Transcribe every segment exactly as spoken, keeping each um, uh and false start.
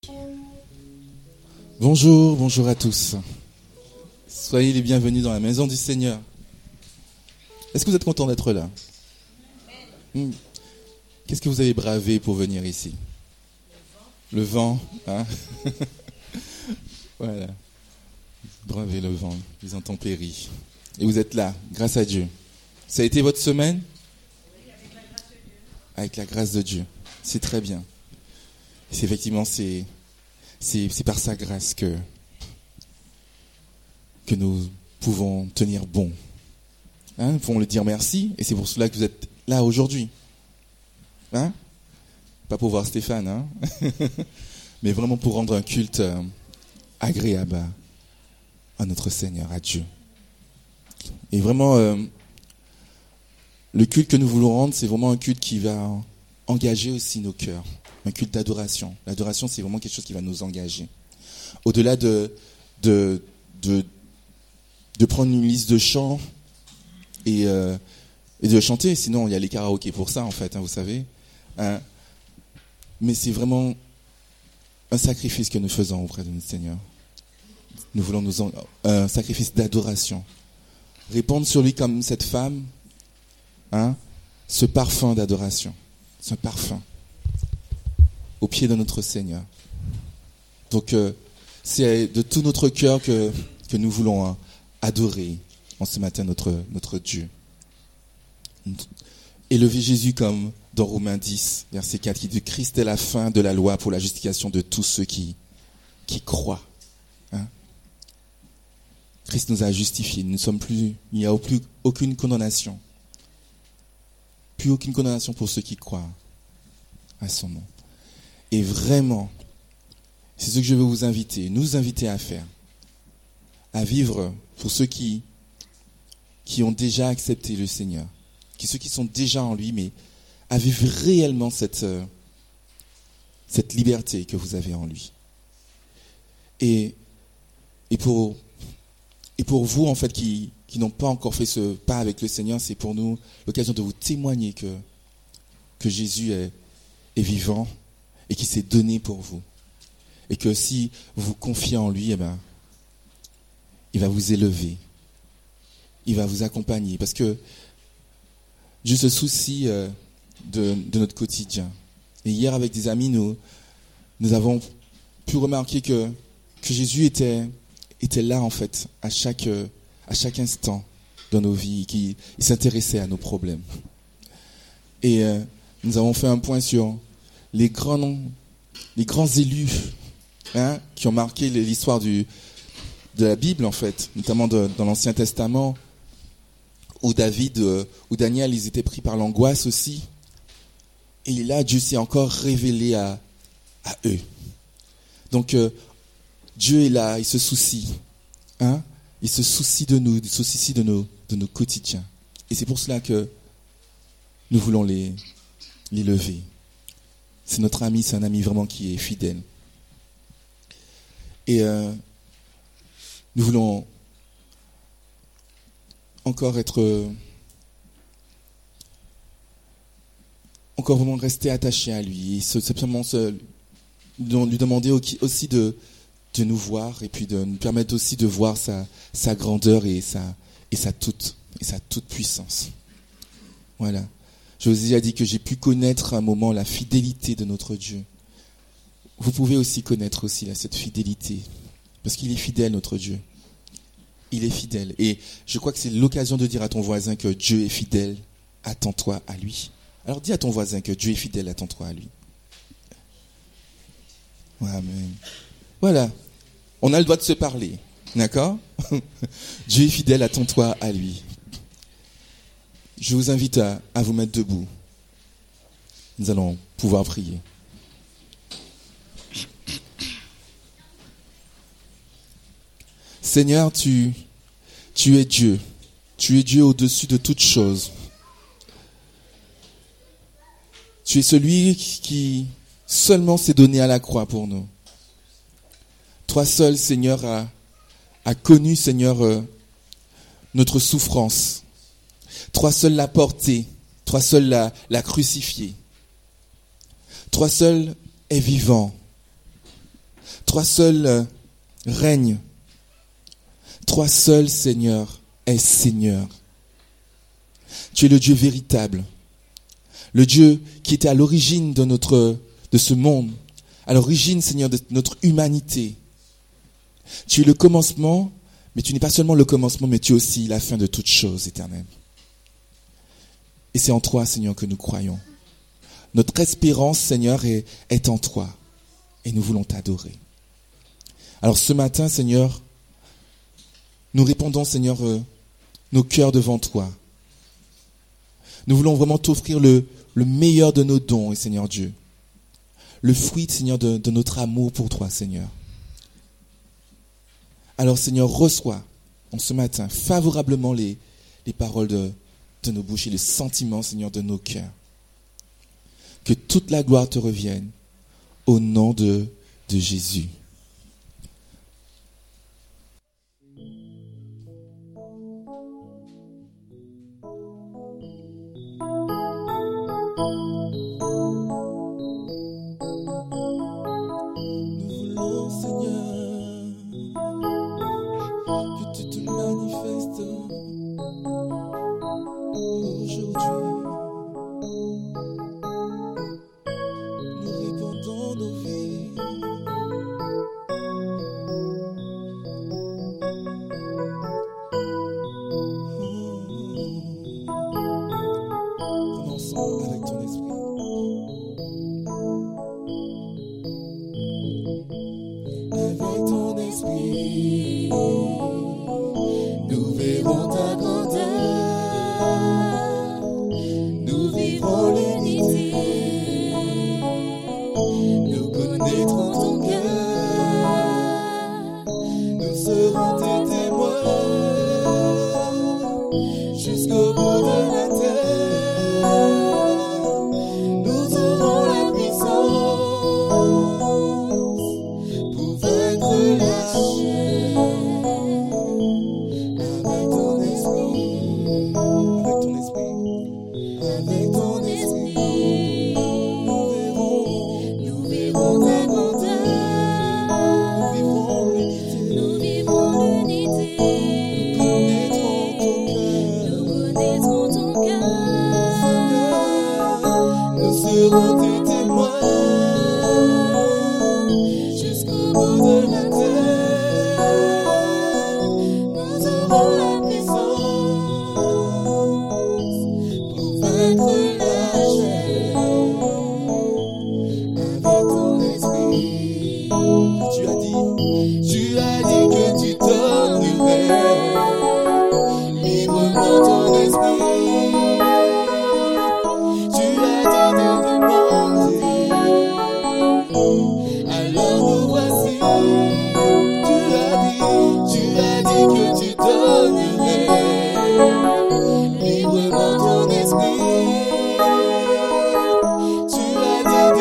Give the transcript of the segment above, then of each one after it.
Bonjour, bonjour à tous. Soyez les bienvenus dans la maison du Seigneur. Est-ce que vous êtes contents d'être là? hmm. Qu'est-ce que vous avez bravé pour venir ici? Le vent, hein? Voilà. Bravez le vent, les intempéries. Et vous êtes là, grâce à Dieu. Ça a été votre semaine? Avec la grâce de Dieu. C'est très bien. C'est effectivement, c'est... C'est, c'est par sa grâce que, que nous pouvons tenir bon. Hein, nous pouvons lui dire merci, et c'est pour cela que vous êtes là aujourd'hui. Hein? Pas pour voir Stéphane, hein? Mais vraiment pour rendre un culte euh, agréable à, à notre Seigneur, à Dieu. Et vraiment, euh, le culte que nous voulons rendre, c'est vraiment un culte qui va engager aussi nos cœurs. Un culte d'adoration. L'adoration, c'est vraiment quelque chose qui va nous engager. Au-delà de, de, de, de prendre une liste de chants et, euh, et de chanter, sinon il y a les karaokés pour ça, en fait, hein, vous savez. Hein. Mais c'est vraiment un sacrifice que nous faisons auprès de notre Seigneur. Nous voulons nous en, un sacrifice d'adoration. Répandre sur lui comme cette femme, hein, ce parfum d'adoration. Ce parfum. Au pied de notre Seigneur. Donc, euh, c'est de tout notre cœur que, que nous voulons hein, adorer en ce matin notre, notre Dieu. Élever Jésus comme dans Romains dix, verset quatre, qui dit « Christ est la fin de la loi pour la justification de tous ceux qui, qui croient. Hein » Christ nous a justifiés. Nous ne sommes plus, il n'y a plus aucune condamnation. Plus aucune condamnation pour ceux qui croient à son nom. Et vraiment, c'est ce que je veux vous inviter, nous inviter à faire. À vivre pour ceux qui, qui ont déjà accepté le Seigneur. Qui, ceux qui sont déjà en lui, mais à vivre réellement cette, cette liberté que vous avez en lui. Et, et, pour, et pour vous, en fait, qui, qui n'ont pas encore fait ce pas avec le Seigneur, c'est pour nous l'occasion de vous témoigner que, que Jésus est, est vivant. Et qui s'est donné pour vous. Et que si vous vous confiez en lui, eh ben, il va vous élever. Il va vous accompagner. Parce que Dieu se soucie euh, de, de notre quotidien. Et hier, avec des amis, nous, nous avons pu remarquer que, que Jésus était, était là, en fait, à chaque, à chaque instant dans nos vies. Qu'il il s'intéressait à nos problèmes. Et euh, nous avons fait un point sur les grands, les grands élus hein, qui ont marqué l'histoire du, de la Bible, en fait, notamment de, dans l'Ancien Testament, où David, euh, où Daniel, ils étaient pris par l'angoisse aussi. Et là, Dieu s'est encore révélé à, à eux. Donc, euh, Dieu est là, il se soucie. Hein, il se soucie de nous, il se soucie de nos, de nos quotidiens. Et c'est pour cela que nous voulons les, les lever. C'est notre ami, c'est un ami vraiment qui est fidèle. Et euh, nous voulons encore être, euh, encore vraiment rester attachés à lui. Et simplement se, lui demander aussi de, de nous voir et puis de nous permettre aussi de voir sa, sa grandeur et sa, et sa toute, et sa toute puissance. Voilà. Je vous ai déjà dit que j'ai pu connaître à un moment la fidélité de notre Dieu. Vous pouvez aussi connaître aussi là, cette fidélité. Parce qu'il est fidèle, notre Dieu. Il est fidèle. Et je crois que c'est l'occasion de dire à ton voisin que Dieu est fidèle. Attends-toi à lui. Alors dis à ton voisin que Dieu est fidèle. Attends-toi à lui. Amen. Voilà. On a le droit de se parler. D'accord? Dieu est fidèle. Attends-toi à lui. Je vous invite à, à vous mettre debout. Nous allons pouvoir prier. Seigneur, tu, tu es Dieu. Tu es Dieu au-dessus de toutes choses. Tu es celui qui seulement s'est donné à la croix pour nous. Toi seul, Seigneur, a, a connu, Seigneur, euh, notre souffrance. Toi seul l'as porté. Toi seul l'as, l'as crucifié. Toi seul est vivant. Toi seul euh, règne. Toi seul, Seigneur, es Seigneur. Tu es le Dieu véritable. Le Dieu qui était à l'origine de notre, de ce monde. À l'origine, Seigneur, de notre humanité. Tu es le commencement, mais tu n'es pas seulement le commencement, mais tu es aussi la fin de toutes choses, Éternel. Et c'est en toi, Seigneur, que nous croyons. Notre espérance, Seigneur, est, est en toi. Et nous voulons t'adorer. Alors ce matin, Seigneur, nous répondons, Seigneur, euh, nos cœurs devant toi. Nous voulons vraiment t'offrir le, le meilleur de nos dons, Seigneur Dieu. Le fruit, Seigneur, de, de notre amour pour toi, Seigneur. Alors, Seigneur, reçois en ce matin favorablement les, les paroles de, de nos bouches et les sentiments, Seigneur, de nos cœurs. Que toute la gloire te revienne au nom de, de Jésus.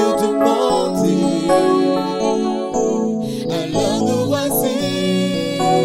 Alors nous voici.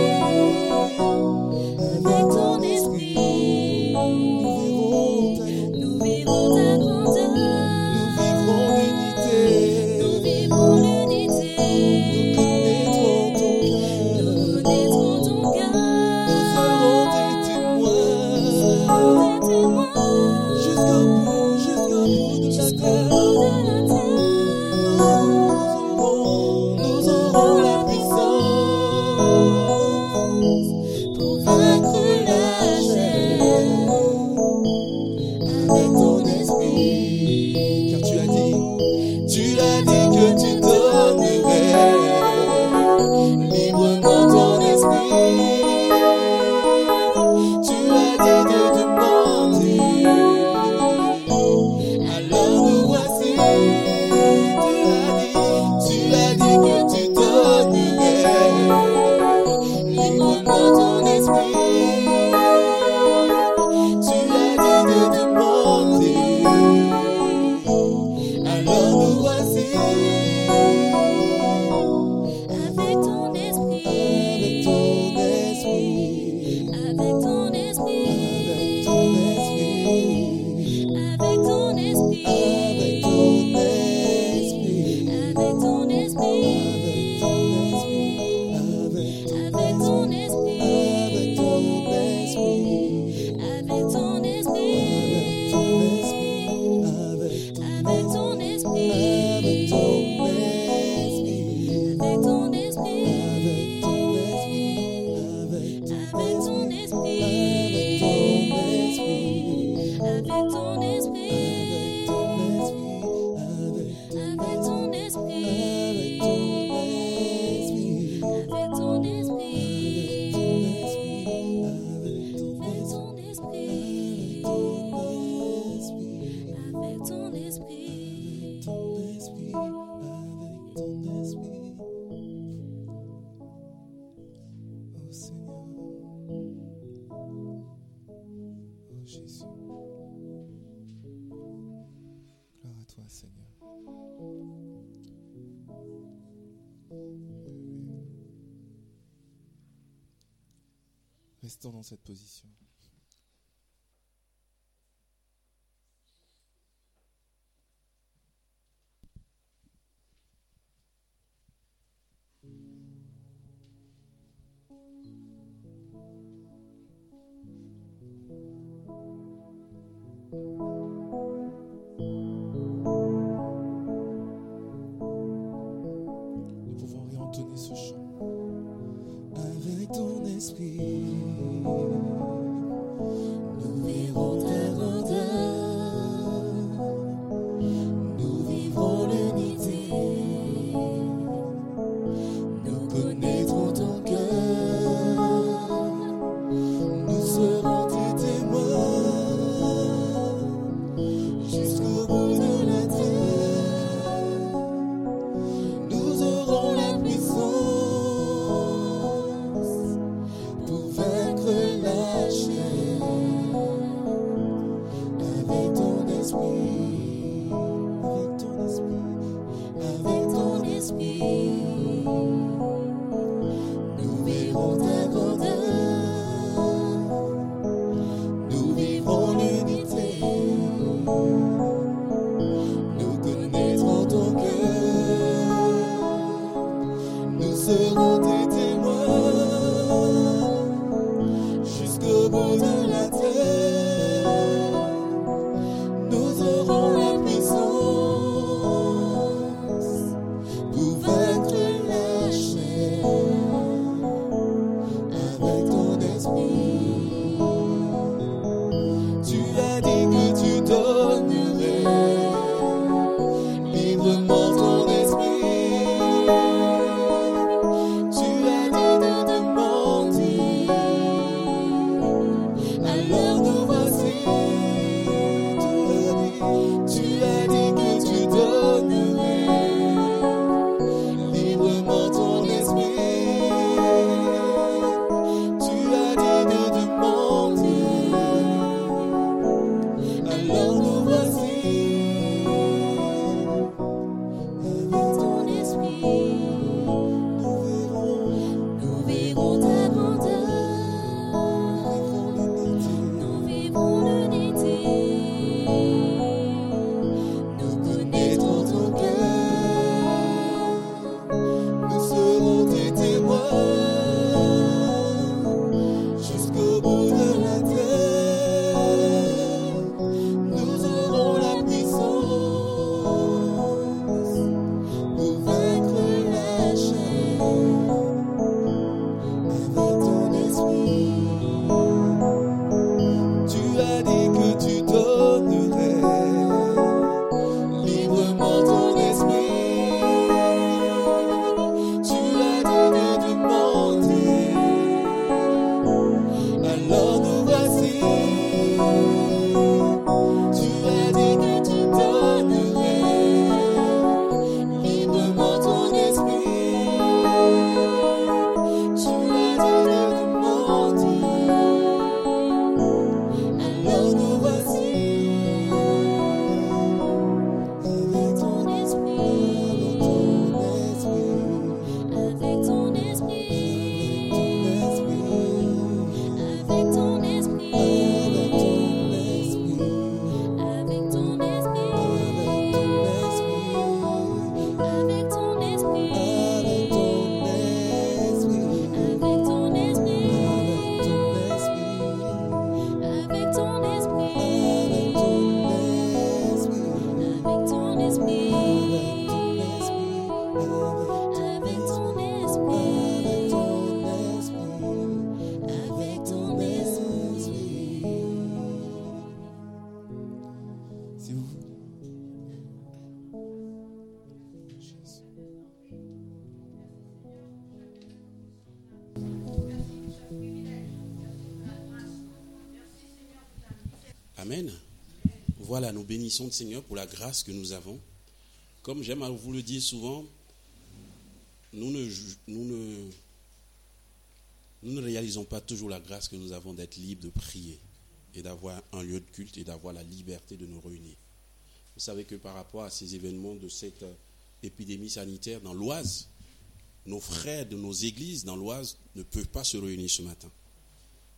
Restons dans cette position. Nous pouvons réentonner ce chant. Avec ton esprit, nous verrons ta grandeur, nous vivrons l'unité, nous connaîtrons ton cœur, nous serons tes témoins jusqu'au bout de la terre, nous aurons la puissance pour vaincre la chair. Avec ton esprit, avec ton esprit, avec ton esprit, nous verrons ta grandeur, nous vivrons l'unité, nous connaîtrons ton cœur, nous serons tes témoins jusqu'au bout de la terre, nous aurons la puissance pour vaincre la chair. Avec ton esprit, tu as dit que tu donnerais librement ton esprit. Tu as dit de demander, alors nous voici. Tu as dit, tu as dit que tu donnerais librement ton esprit. Tu as dit de demander, alors nous voici. Avec ton esprit, nous verrons, nous verrons ta grandeur, nous vivrons l'unité, nous connaîtrons ton cœur, nous serons tes témoins jusqu'au bout de la terre, nous aurons la puissance pour vaincre la chair. Avec ton esprit, tu as dit que tu donnerais librement ton esprit. Tu as dit de demander, alors nous voici. Tu as dit que tu donnerais librement ton esprit. Tu as dit de demander, alors nous voici. Avec ton esprit, avec ton esprit, avec ton esprit, avec ton esprit, avec ton esprit, avec ton esprit, avec ton esprit, avec ton Si vous voulez. Jésus. Amen. Voilà, nous bénissons le Seigneur pour la grâce que nous avons. Comme j'aime à vous le dire souvent, nous ne, nous ne, nous ne réalisons pas toujours la grâce que nous avons d'être libres de prier et d'avoir un lieu de culte et d'avoir la liberté de nous réunir. Vous savez que par rapport à ces événements de cette épidémie sanitaire dans l'Oise, nos frères de nos églises dans l'Oise ne peuvent pas se réunir ce matin.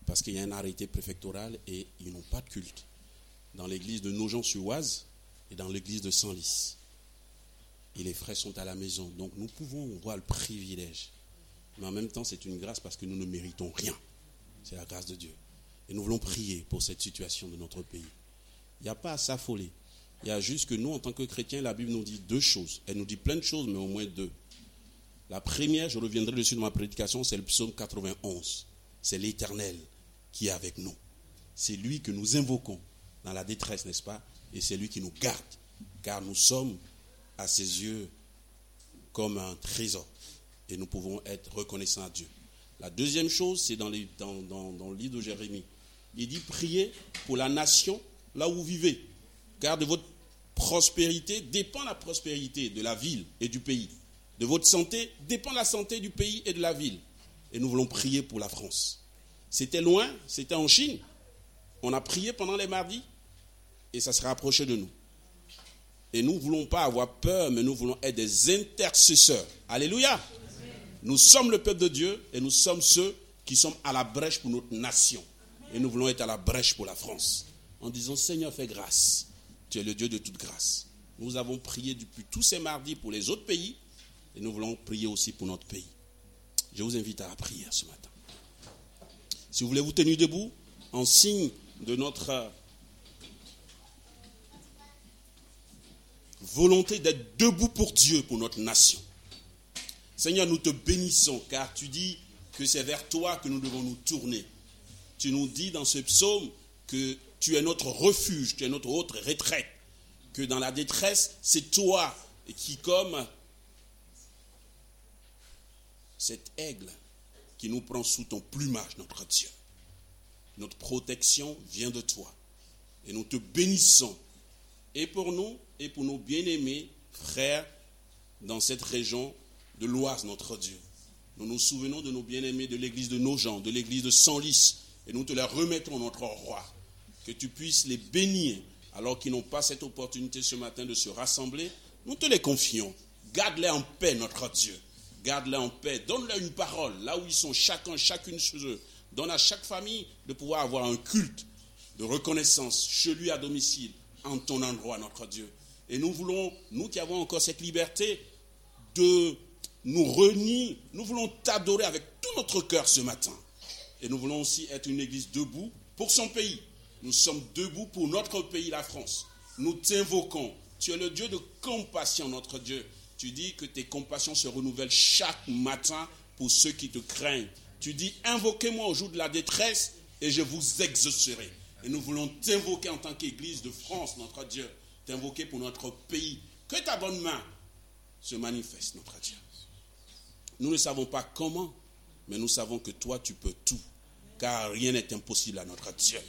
parce qu'il y a un arrêté préfectoral et ils n'ont pas de culte dans l'église de Nogent-sur-Oise et dans l'église de Senlis. Et les frères sont à la maison. Donc nous pouvons voir le privilège. Mais en même temps, c'est une grâce parce que nous ne méritons rien. C'est la grâce de Dieu. Et nous voulons prier pour cette situation de notre pays. Il n'y a pas à s'affoler. Il y a juste que nous, en tant que chrétiens, la Bible nous dit deux choses. Elle nous dit plein de choses, mais au moins deux. La première, je reviendrai dessus dans ma prédication, c'est le psaume quatre-vingt-onze. C'est l'Éternel qui est avec nous. C'est lui que nous invoquons dans la détresse, n'est-ce pas? Et c'est lui qui nous garde. Car nous sommes à ses yeux comme un trésor. Et nous pouvons être reconnaissants à Dieu. La deuxième chose, c'est dans, les, dans, dans, dans le livre de Jérémie. Il dit, priez pour la nation là où vous vivez. Car de votre prospérité dépend la prospérité de la ville et du pays. De votre santé dépend la santé du pays et de la ville. Et nous voulons prier pour la France. C'était loin, c'était en Chine. On a prié pendant les mardis et ça sera approché de nous. Et nous ne voulons pas avoir peur, mais nous voulons être des intercesseurs. Alléluia. Nous sommes le peuple de Dieu et nous sommes ceux qui sommes à la brèche pour notre nation. Et nous voulons être à la brèche pour la France. En disant, Seigneur, fais grâce. Tu es le Dieu de toute grâce. Nous avons prié depuis tous ces mardis pour les autres pays et nous voulons prier aussi pour notre pays. Je vous invite à la prière ce matin. Si vous voulez vous tenir debout, en signe de notre volonté d'être debout pour Dieu, pour notre nation. Seigneur, nous te bénissons car tu dis que c'est vers toi que nous devons nous tourner. Tu nous dis dans ce psaume que tu es notre refuge, tu es notre haute retraite. Que dans la détresse, c'est toi qui, comme cet aigle qui nous prend sous ton plumage, notre Dieu. Notre protection vient de toi. Et nous te bénissons. Et pour nous, et pour nos bien-aimés frères dans cette région de l'Oise, notre Dieu. Nous nous souvenons de nos bien-aimés de l'église de Nogent, de l'église de Senlis, et nous te les remettons, notre roi. Que tu puisses les bénir, alors qu'ils n'ont pas cette opportunité ce matin de se rassembler. Nous te les confions. Garde-les en paix, notre Dieu. Garde-les en paix. Donne-leur une parole, là où ils sont chacun, chacune chez eux. Donne à chaque famille de pouvoir avoir un culte de reconnaissance chez lui à domicile, en ton endroit, notre Dieu. Et nous voulons, nous qui avons encore cette liberté de nous réunir, nous voulons t'adorer avec tout notre cœur ce matin. Et nous voulons aussi être une église debout pour son pays. Nous sommes debout pour notre pays, la France. Nous t'invoquons. Tu es le Dieu de compassion, notre Dieu. Tu dis que tes compassions se renouvellent chaque matin pour ceux qui te craignent. Tu dis, invoquez-moi au jour de la détresse et je vous exaucerai. Et nous voulons t'invoquer en tant qu'Église de France, notre Dieu. T'invoquer pour notre pays. Que ta bonne main se manifeste, notre Dieu. Nous ne savons pas comment, mais nous savons que toi, tu peux tout. Car rien n'est impossible à notre Dieu.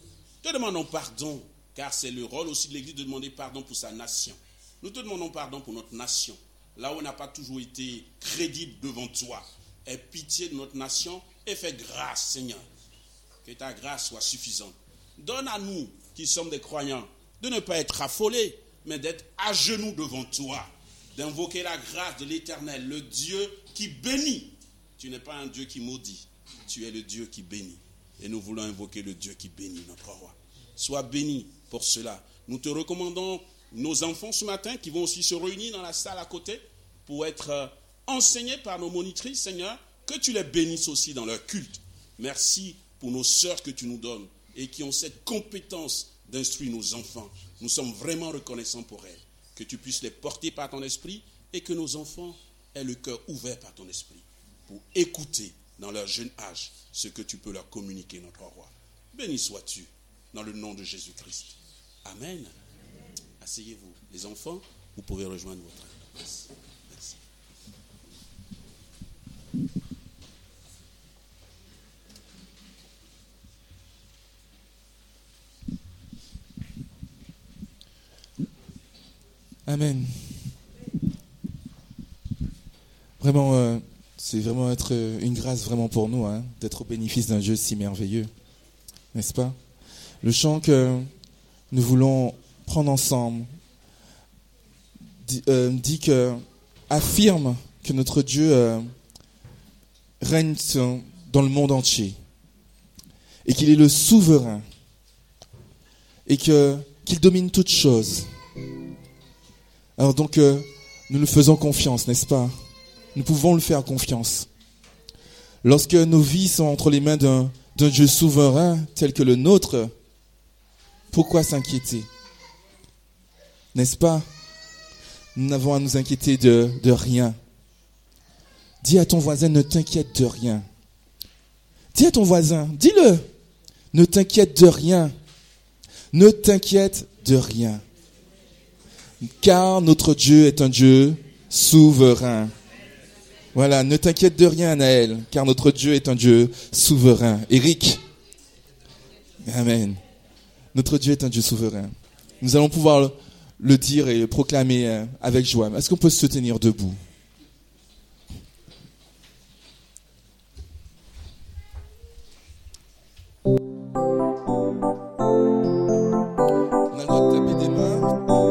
Te demandons pardon, car c'est le rôle aussi de l'Église de demander pardon pour sa nation. Nous te demandons pardon pour notre nation. Là où on n'a pas toujours été crédible devant toi. Aie pitié de notre nation et fais grâce, Seigneur. Que ta grâce soit suffisante. Donne à nous, qui sommes des croyants, de ne pas être affolés, mais d'être à genoux devant toi. D'invoquer la grâce de l'Éternel, le Dieu qui bénit. Tu n'es pas un Dieu qui maudit. Tu es le Dieu qui bénit. Et nous voulons invoquer le Dieu qui bénit, notre roi. Sois béni pour cela. Nous te recommandons nos enfants ce matin qui vont aussi se réunir dans la salle à côté pour être enseignés par nos monitrices, Seigneur, que tu les bénisses aussi dans leur culte. Merci pour nos sœurs que tu nous donnes et qui ont cette compétence d'instruire nos enfants. Nous sommes vraiment reconnaissants pour elles. Que tu puisses les porter par ton esprit et que nos enfants aient le cœur ouvert par ton esprit pour écouter dans leur jeune âge ce que tu peux leur communiquer, notre roi. Béni sois-tu dans le nom de Jésus-Christ. Amen. Asseyez-vous. Les enfants, vous pouvez rejoindre votre place. Merci. Amen. Vraiment, euh, c'est vraiment être une grâce vraiment pour nous, hein, d'être au bénéfice d'un Dieu si merveilleux, n'est-ce pas? Le chant que nous voulons prendre ensemble dit, euh, dit que affirme que notre Dieu euh, règne dans le monde entier. et qu'il est le souverain et que, qu'il domine toutes choses. Alors donc, euh, nous nous faisons confiance, n'est-ce pas? Nous pouvons le faire confiance. Lorsque nos vies sont entre les mains d'un, d'un Dieu souverain tel que le nôtre, pourquoi s'inquiéter? N'est-ce pas? Nous n'avons à nous inquiéter de, de rien. Dis à ton voisin, ne t'inquiète de rien. Dis à ton voisin, dis-le, ne t'inquiète de rien. Ne t'inquiète de rien. Car notre Dieu est un Dieu souverain. Voilà, ne t'inquiète de rien, Naël, car notre Dieu est un Dieu souverain. Éric. Amen. Notre Dieu est un Dieu souverain. Nous allons pouvoir le, le dire et le proclamer avec joie. Est-ce qu'on peut se tenir debout? On a le droit de taper des mains.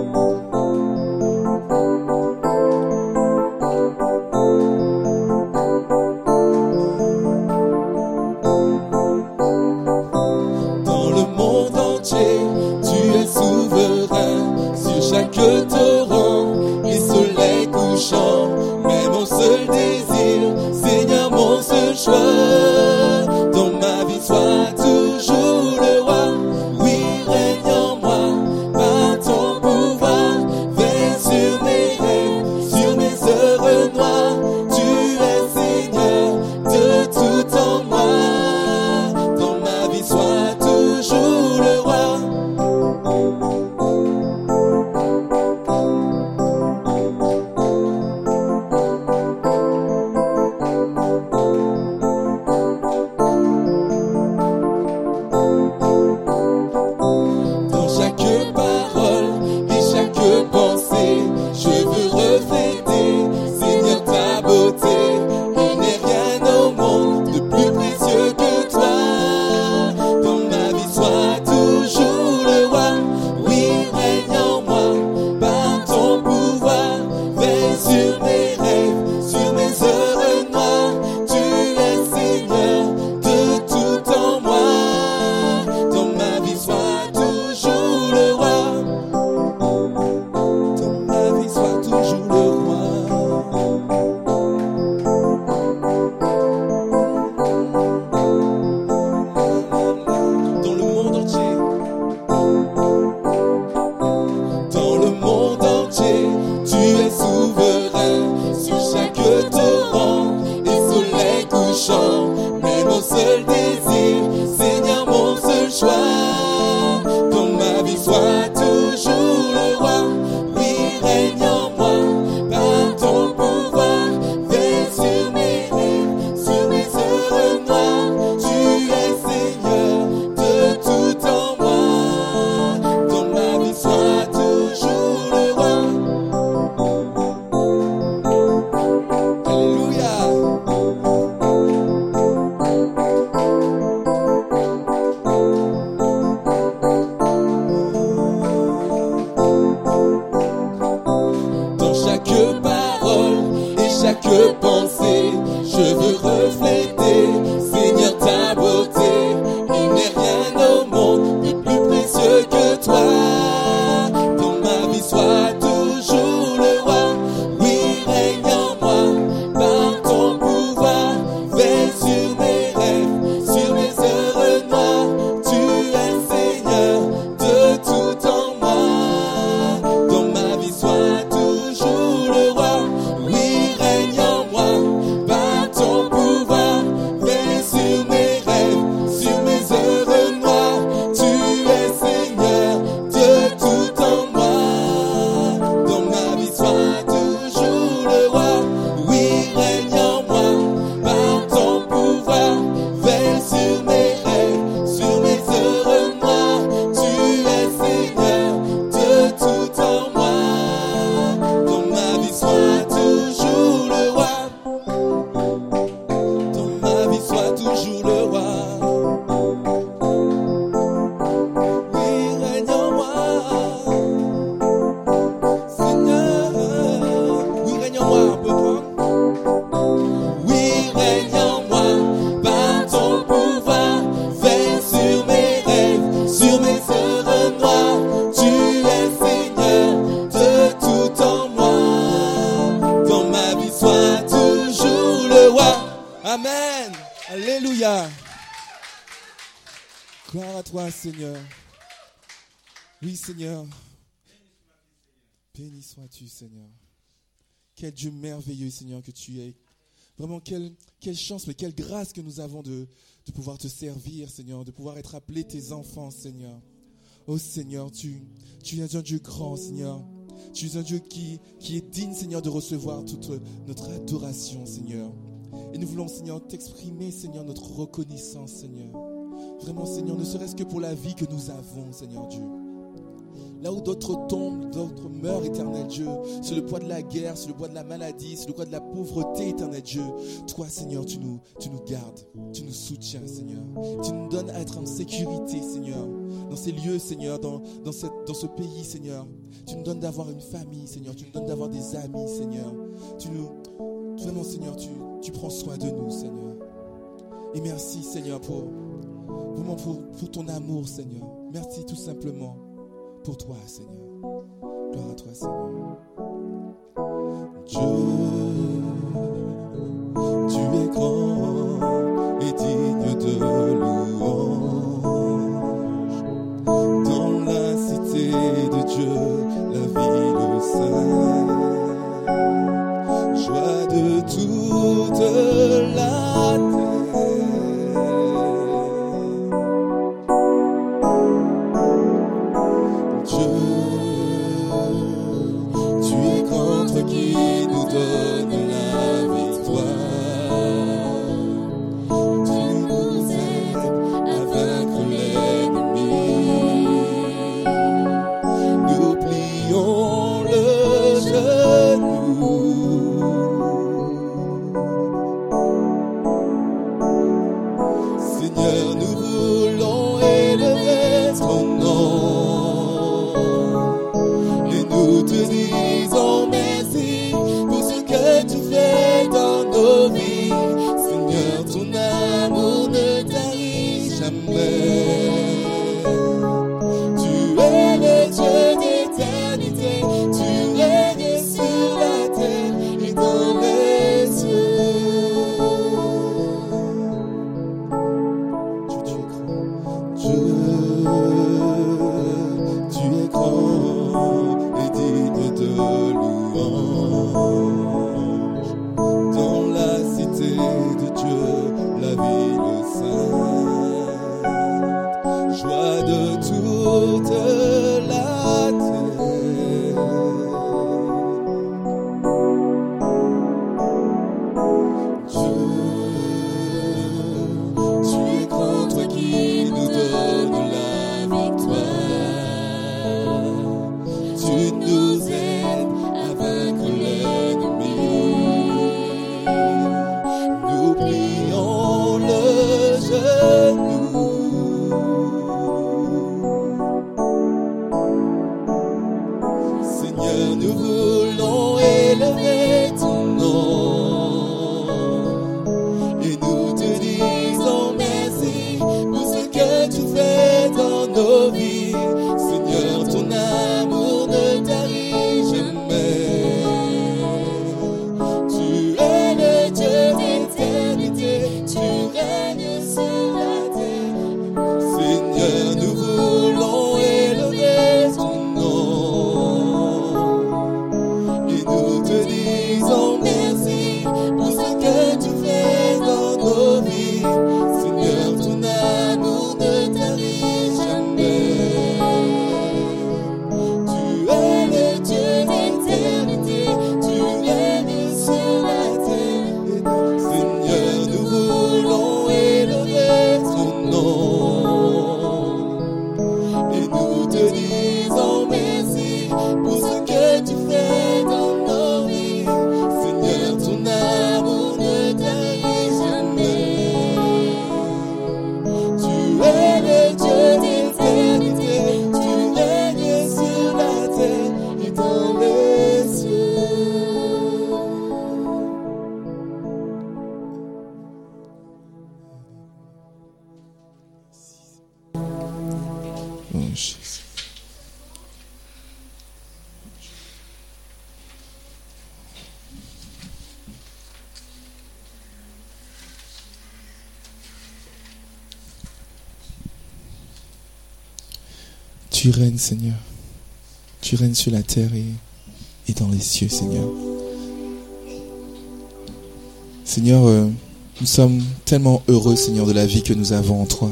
Dans le monde entier, tu es souverain. Sur chaque torrent et soleil couchant, mais mon seul désir, Seigneur, mon seul choix, dans ma vie sois toujours le roi. Oui, règne en moi, par ton pouvoir, veille sur mes rêves, sur mes heures noires. Tu es Seigneur de tout en moi, dans ma vie sois toujours le roi. Amen. Alléluia. Gloire à toi, Seigneur. Oui, Seigneur. Béni sois-tu, Seigneur. Quel Dieu merveilleux, Seigneur, que tu es. Vraiment, quelle, quelle chance, mais quelle grâce que nous avons de, de pouvoir te servir, Seigneur, de pouvoir être appelés tes enfants, Seigneur. Oh, Seigneur, tu, tu es un Dieu grand, Seigneur. Tu es un Dieu qui, qui est digne, Seigneur, de recevoir toute notre adoration, Seigneur. Et nous voulons, Seigneur, t'exprimer, Seigneur, notre reconnaissance, Seigneur. Vraiment, Seigneur, ne serait-ce que pour la vie que nous avons, Seigneur Dieu. Là où d'autres tombent, d'autres meurent, éternel Dieu, sur le poids de la guerre, sur le poids de la maladie, sur le poids de la pauvreté, éternel Dieu. Toi, Seigneur, tu nous, tu nous gardes, tu nous soutiens, Seigneur. Tu nous donnes à être en sécurité, Seigneur, dans ces lieux, Seigneur, dans, dans, cette, dans ce pays, Seigneur. Tu nous donnes d'avoir une famille, Seigneur. Tu nous donnes d'avoir des amis, Seigneur. Tu nous, vraiment, Seigneur, tu, tu prends soin de nous, Seigneur. Et merci, Seigneur, pour, vraiment pour, pour ton amour, Seigneur. Merci tout simplement pour toi, Seigneur. Gloire à toi, Seigneur. Dieu, tu es grand et digne de louange. Dans la cité de Dieu, la ville sainte, joie de toute la Tu règnes, Seigneur. Tu règnes sur la terre et, et dans les cieux, Seigneur. Seigneur, euh, nous sommes tellement heureux, Seigneur, de la vie que nous avons en toi.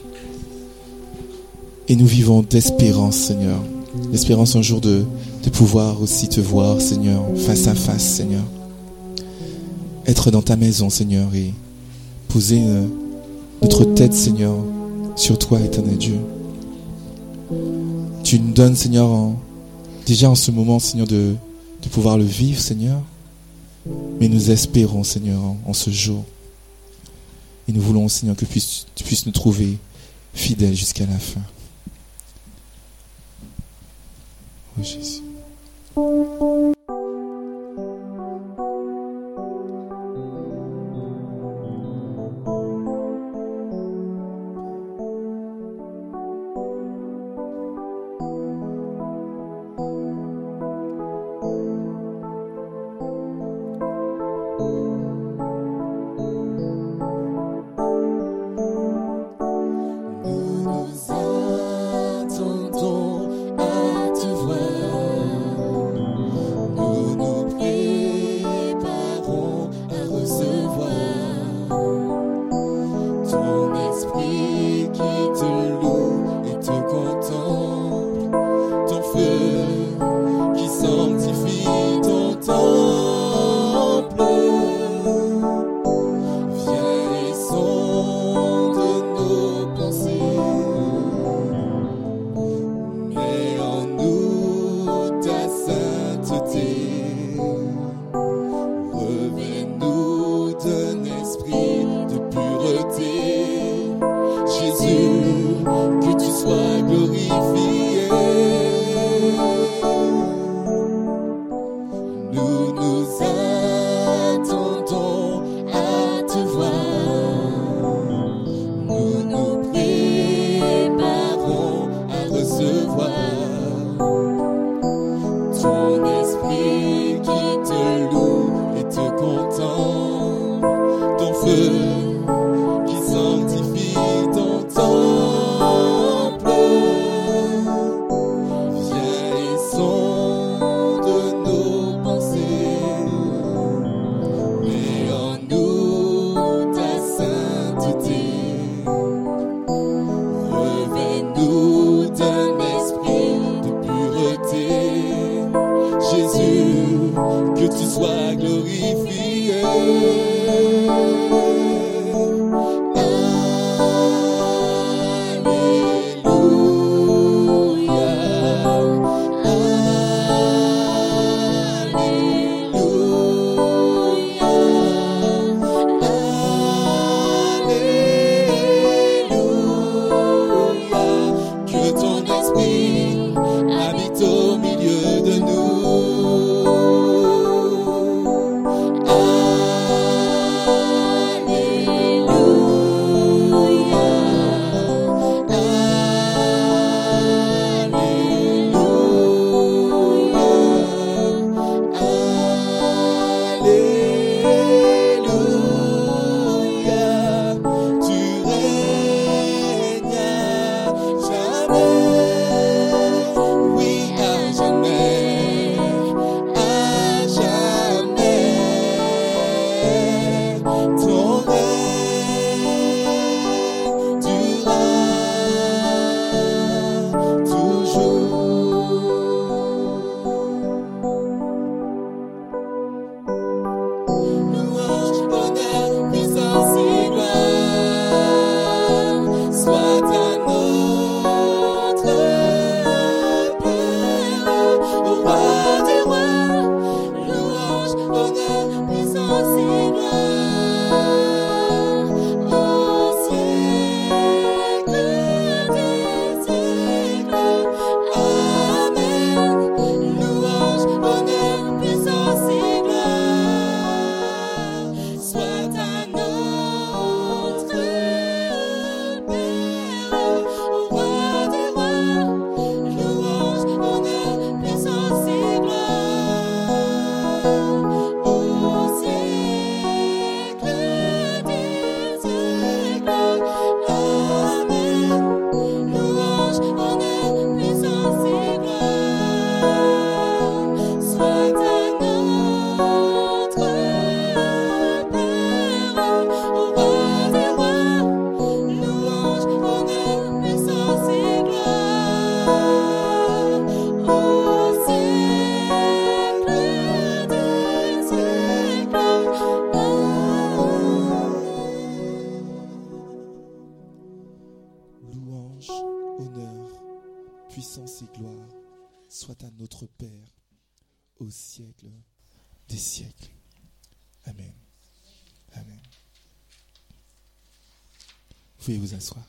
Et nous vivons d'espérance, Seigneur. L'espérance un jour de, de pouvoir aussi te voir, Seigneur, face à face, Seigneur. Être dans ta maison, Seigneur, et poser euh, notre tête, Seigneur, sur toi, éternel Dieu. Tu nous donnes, Seigneur, en, déjà en ce moment, Seigneur, de, de pouvoir le vivre, Seigneur. Mais nous espérons, Seigneur, en, en ce jour. Et nous voulons, Seigneur, que puisses, tu puisses nous trouver fidèles jusqu'à la fin. Oh Jésus. Que tu sois glorifié. puissance et gloire soient à notre Père au siècle des siècles. Amen. Amen. Vous pouvez vous asseoir.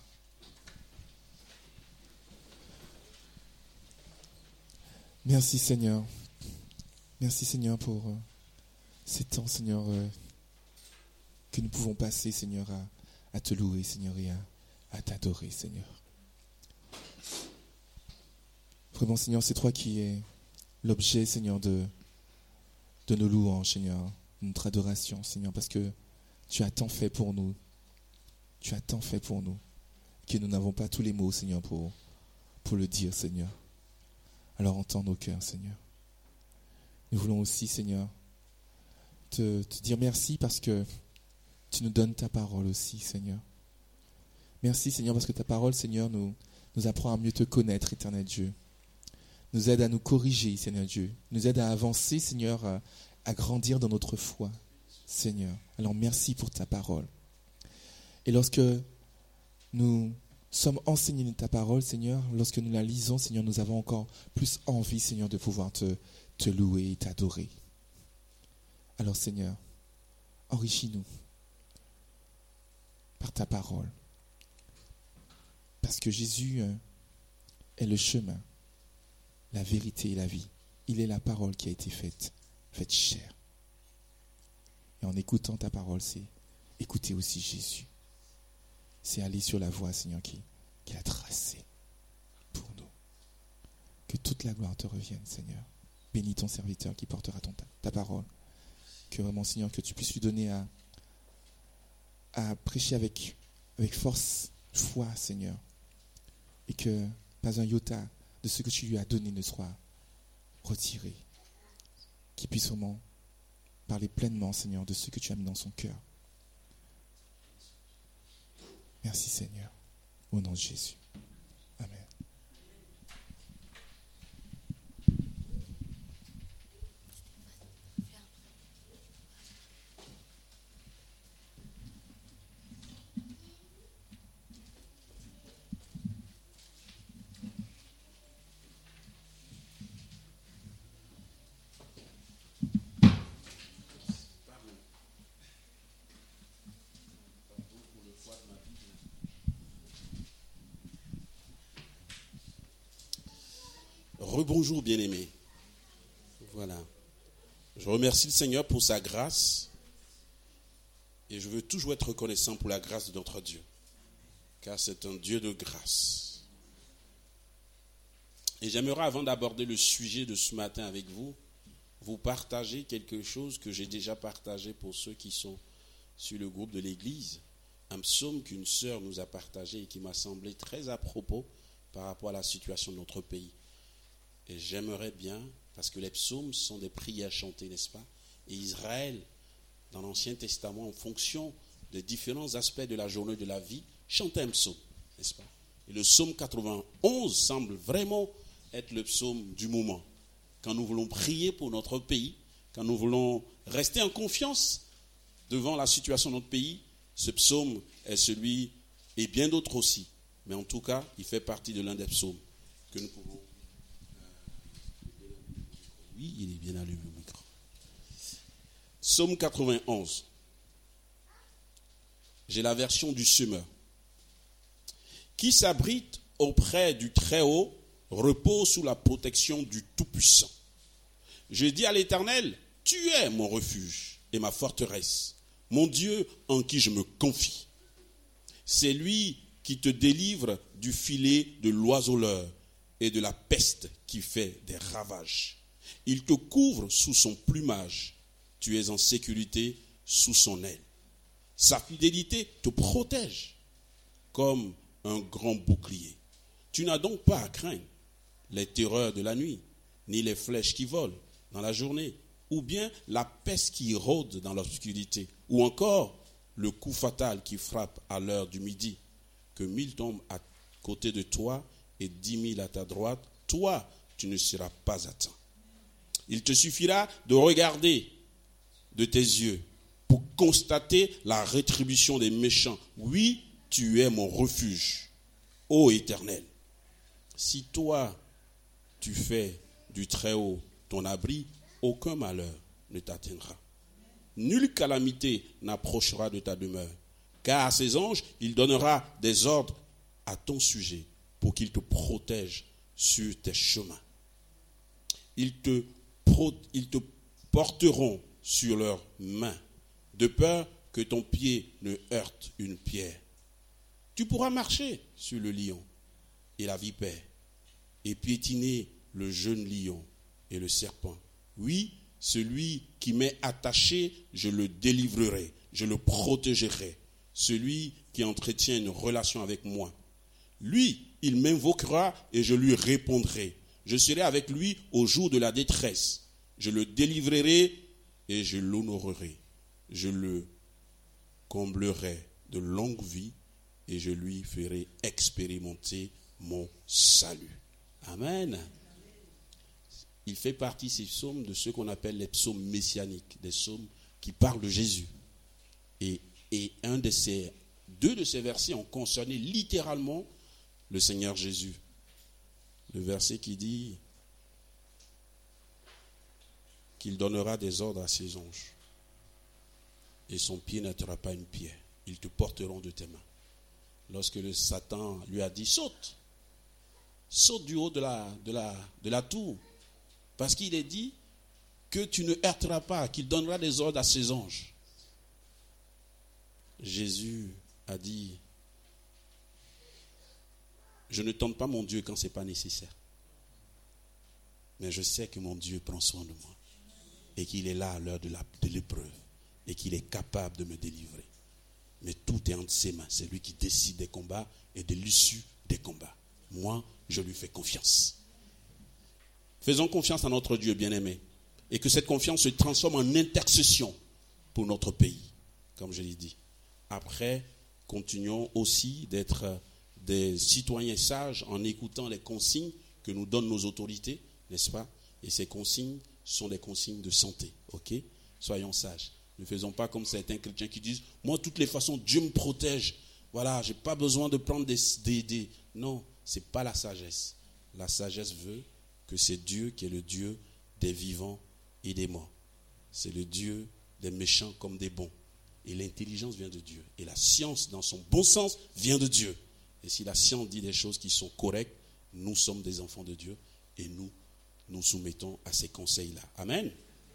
Merci Seigneur. Merci Seigneur pour euh, ces temps, Seigneur, euh, que nous pouvons passer, Seigneur, à, à te louer, Seigneur, et à, à t'adorer, Seigneur. Vraiment, Seigneur, c'est toi qui es l'objet, Seigneur, de, de nos louanges, Seigneur, de notre adoration, Seigneur, parce que tu as tant fait pour nous. Tu as tant fait pour nous que nous n'avons pas tous les mots, Seigneur, pour, pour le dire, Seigneur. Alors entends nos cœurs, Seigneur. Nous voulons aussi, Seigneur, te, te dire merci parce que tu nous donnes ta parole aussi, Seigneur. Merci, Seigneur, parce que ta parole, Seigneur, nous, nous apprend à mieux te connaître, éternel Dieu. Nous aide à nous corriger, Seigneur Dieu. Nous aide à avancer, Seigneur, à, à grandir dans notre foi, Seigneur. Alors merci pour ta parole. Et lorsque nous sommes enseignés de ta parole, Seigneur, lorsque nous la lisons, Seigneur, nous avons encore plus envie, Seigneur, de pouvoir te, te louer et t'adorer. Alors, Seigneur, enrichis-nous par ta parole. Parce que Jésus est le chemin, la vérité et la vie. Il est la parole qui a été faite, faite chair. Et en écoutant ta parole, c'est écouter aussi Jésus. C'est aller sur la voie, Seigneur, qui, qu'il a tracée pour nous. Que toute la gloire te revienne, Seigneur. Bénis ton serviteur qui portera ton, ta, ta parole. Que vraiment, Seigneur, que tu puisses lui donner à, à prêcher avec, avec force, foi, Seigneur. Et que pas un iota de ce que tu lui as donné ne soit retiré. Qu'il puisse vraiment parler pleinement, Seigneur, de ce que tu as mis dans son cœur. Merci Seigneur, au nom de Jésus. Amen. Rebonjour bien-aimés. Voilà. Je remercie le Seigneur pour sa grâce et je veux toujours être reconnaissant pour la grâce de notre Dieu, car c'est un Dieu de grâce. Et j'aimerais, avant d'aborder le sujet de ce matin avec vous, vous partager quelque chose que j'ai déjà partagé pour ceux qui sont sur le groupe de l'église, un psaume qu'une sœur nous a partagé et qui m'a semblé très à propos par rapport à la situation de notre pays. Et j'aimerais bien, parce que les psaumes sont des prières chantées, n'est-ce pas? Et Israël, dans l'Ancien Testament, en fonction des différents aspects de la journée de la vie, chantait un psaume, n'est-ce pas? Et le psaume quatre-vingt-onze semble vraiment être le psaume du moment. Quand nous voulons prier pour notre pays, quand nous voulons rester en confiance devant la situation de notre pays, ce psaume est celui, et bien d'autres aussi. Mais en tout cas, il fait partie de l'un des psaumes que nous pouvons... Oui, il est bien allumé le micro. Psaume quatre-vingt-onze. J'ai la version du semeur. Qui s'abrite auprès du Très-Haut repose sous la protection du Tout-Puissant. Je dis à l'Éternel, tu es mon refuge et ma forteresse, mon Dieu en qui je me confie. C'est lui qui te délivre du filet de l'oiseleur et de la peste qui fait des ravages. Il te couvre sous son plumage. Tu es en sécurité sous son aile. Sa fidélité te protège comme un grand bouclier. Tu n'as donc pas à craindre les terreurs de la nuit, ni les flèches qui volent dans la journée, ou bien la peste qui rôde dans l'obscurité, ou encore le coup fatal qui frappe à l'heure du midi. Que mille tombent à côté de toi et dix mille à ta droite, toi, tu ne seras pas atteint. Il te suffira de regarder de tes yeux pour constater la rétribution des méchants. Oui, tu es mon refuge, ô Éternel. Si toi, tu fais du Très-Haut ton abri, aucun malheur ne t'atteindra. Nulle calamité n'approchera de ta demeure, car à ses anges, il donnera des ordres à ton sujet pour qu'ils te protègent sur tes chemins. Ils te, pro, ils te porteront sur leurs mains, de peur que ton pied ne heurte une pierre. Tu pourras marcher sur le lion et la vipère, et piétiner le jeune lion et le serpent. Oui, celui qui m'est attaché, je le délivrerai, je le protégerai. Celui qui entretient une relation avec moi. Lui, il m'invoquera et je lui répondrai. Je serai avec lui au jour de la détresse. Je le délivrerai et je l'honorerai. Je le comblerai de longue vie et je lui ferai expérimenter mon salut. Amen. Il fait partie, ces psaumes, de ceux qu'on appelle les psaumes messianiques, des psaumes qui parlent de Jésus. Et, et un de ces, deux de ces versets ont concerné littéralement le Seigneur Jésus. Le verset qui dit qu'il donnera des ordres à ses anges et son pied n'atteindra pas une pierre. Ils te porteront de tes mains. Lorsque le Satan lui a dit saute, saute du haut de la, de la, de la tour, parce qu'il est dit que tu ne heurteras pas, qu'il donnera des ordres à ses anges. Jésus a dit, je ne tente pas mon Dieu quand ce n'est pas nécessaire. Mais je sais que mon Dieu prend soin de moi. Et qu'il est là à l'heure de, la, de l'épreuve. Et qu'il est capable de me délivrer. Mais tout est entre ses mains. C'est lui qui décide des combats et de l'issue des combats. Moi, je lui fais confiance. Faisons confiance à notre Dieu bien-aimé. Et que cette confiance se transforme en intercession pour notre pays. Comme je l'ai dit. Après, continuons aussi d'être des citoyens sages en écoutant les consignes que nous donnent nos autorités, n'est-ce pas? Et ces consignes sont des consignes de santé, ok? Soyons sages. Ne faisons pas comme certains chrétiens qui disent « Moi, de toutes les façons, Dieu me protège. Voilà, je n'ai pas besoin de prendre des, des, des... » Non, ce n'est pas la sagesse. La sagesse veut que c'est Dieu qui est le Dieu des vivants et des morts. C'est le Dieu des méchants comme des bons. Et l'intelligence vient de Dieu. Et la science, dans son bon sens, vient de Dieu. Et si la science dit des choses qui sont correctes, nous sommes des enfants de Dieu et nous nous soumettons à ces conseils-là. Amen.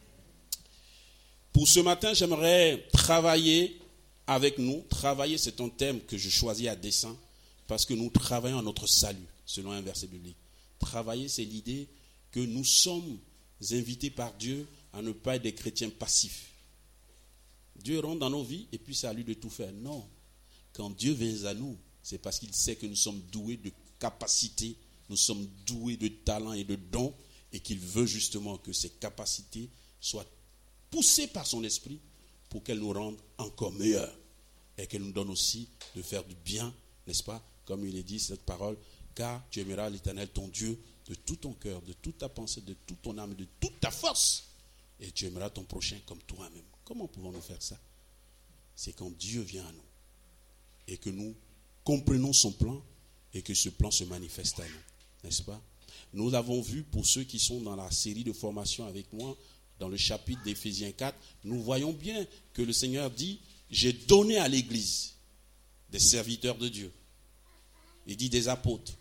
Pour ce matin, j'aimerais travailler avec nous. Travailler, c'est un thème que je choisis à dessein parce que nous travaillons à notre salut, selon un verset biblique. Travailler, c'est l'idée que nous sommes invités par Dieu à ne pas être des chrétiens passifs. Dieu rentre dans nos vies et puis c'est à lui de tout faire. Non. Quand Dieu vient à nous, c'est parce qu'il sait que nous sommes doués de capacités, nous sommes doués de talents et de dons, et qu'il veut justement que ces capacités soient poussées par son esprit pour qu'elles nous rendent encore meilleurs, et qu'elles nous donnent aussi de faire du bien, n'est-ce pas? Comme il est dit, cette parole, car tu aimeras l'Éternel ton Dieu de tout ton cœur, de toute ta pensée, de toute ton âme, de toute ta force, et tu aimeras ton prochain comme toi-même. Comment pouvons-nous faire ça? C'est quand Dieu vient à nous, et que nous comprenons son plan et que ce plan se manifeste à nous, n'est-ce pas? Nous avons vu, pour ceux qui sont dans la série de formation avec moi, dans le chapitre d'Éphésiens quatre, nous voyons bien que le Seigneur dit, j'ai donné à l'Église des serviteurs de Dieu. Il dit des apôtres,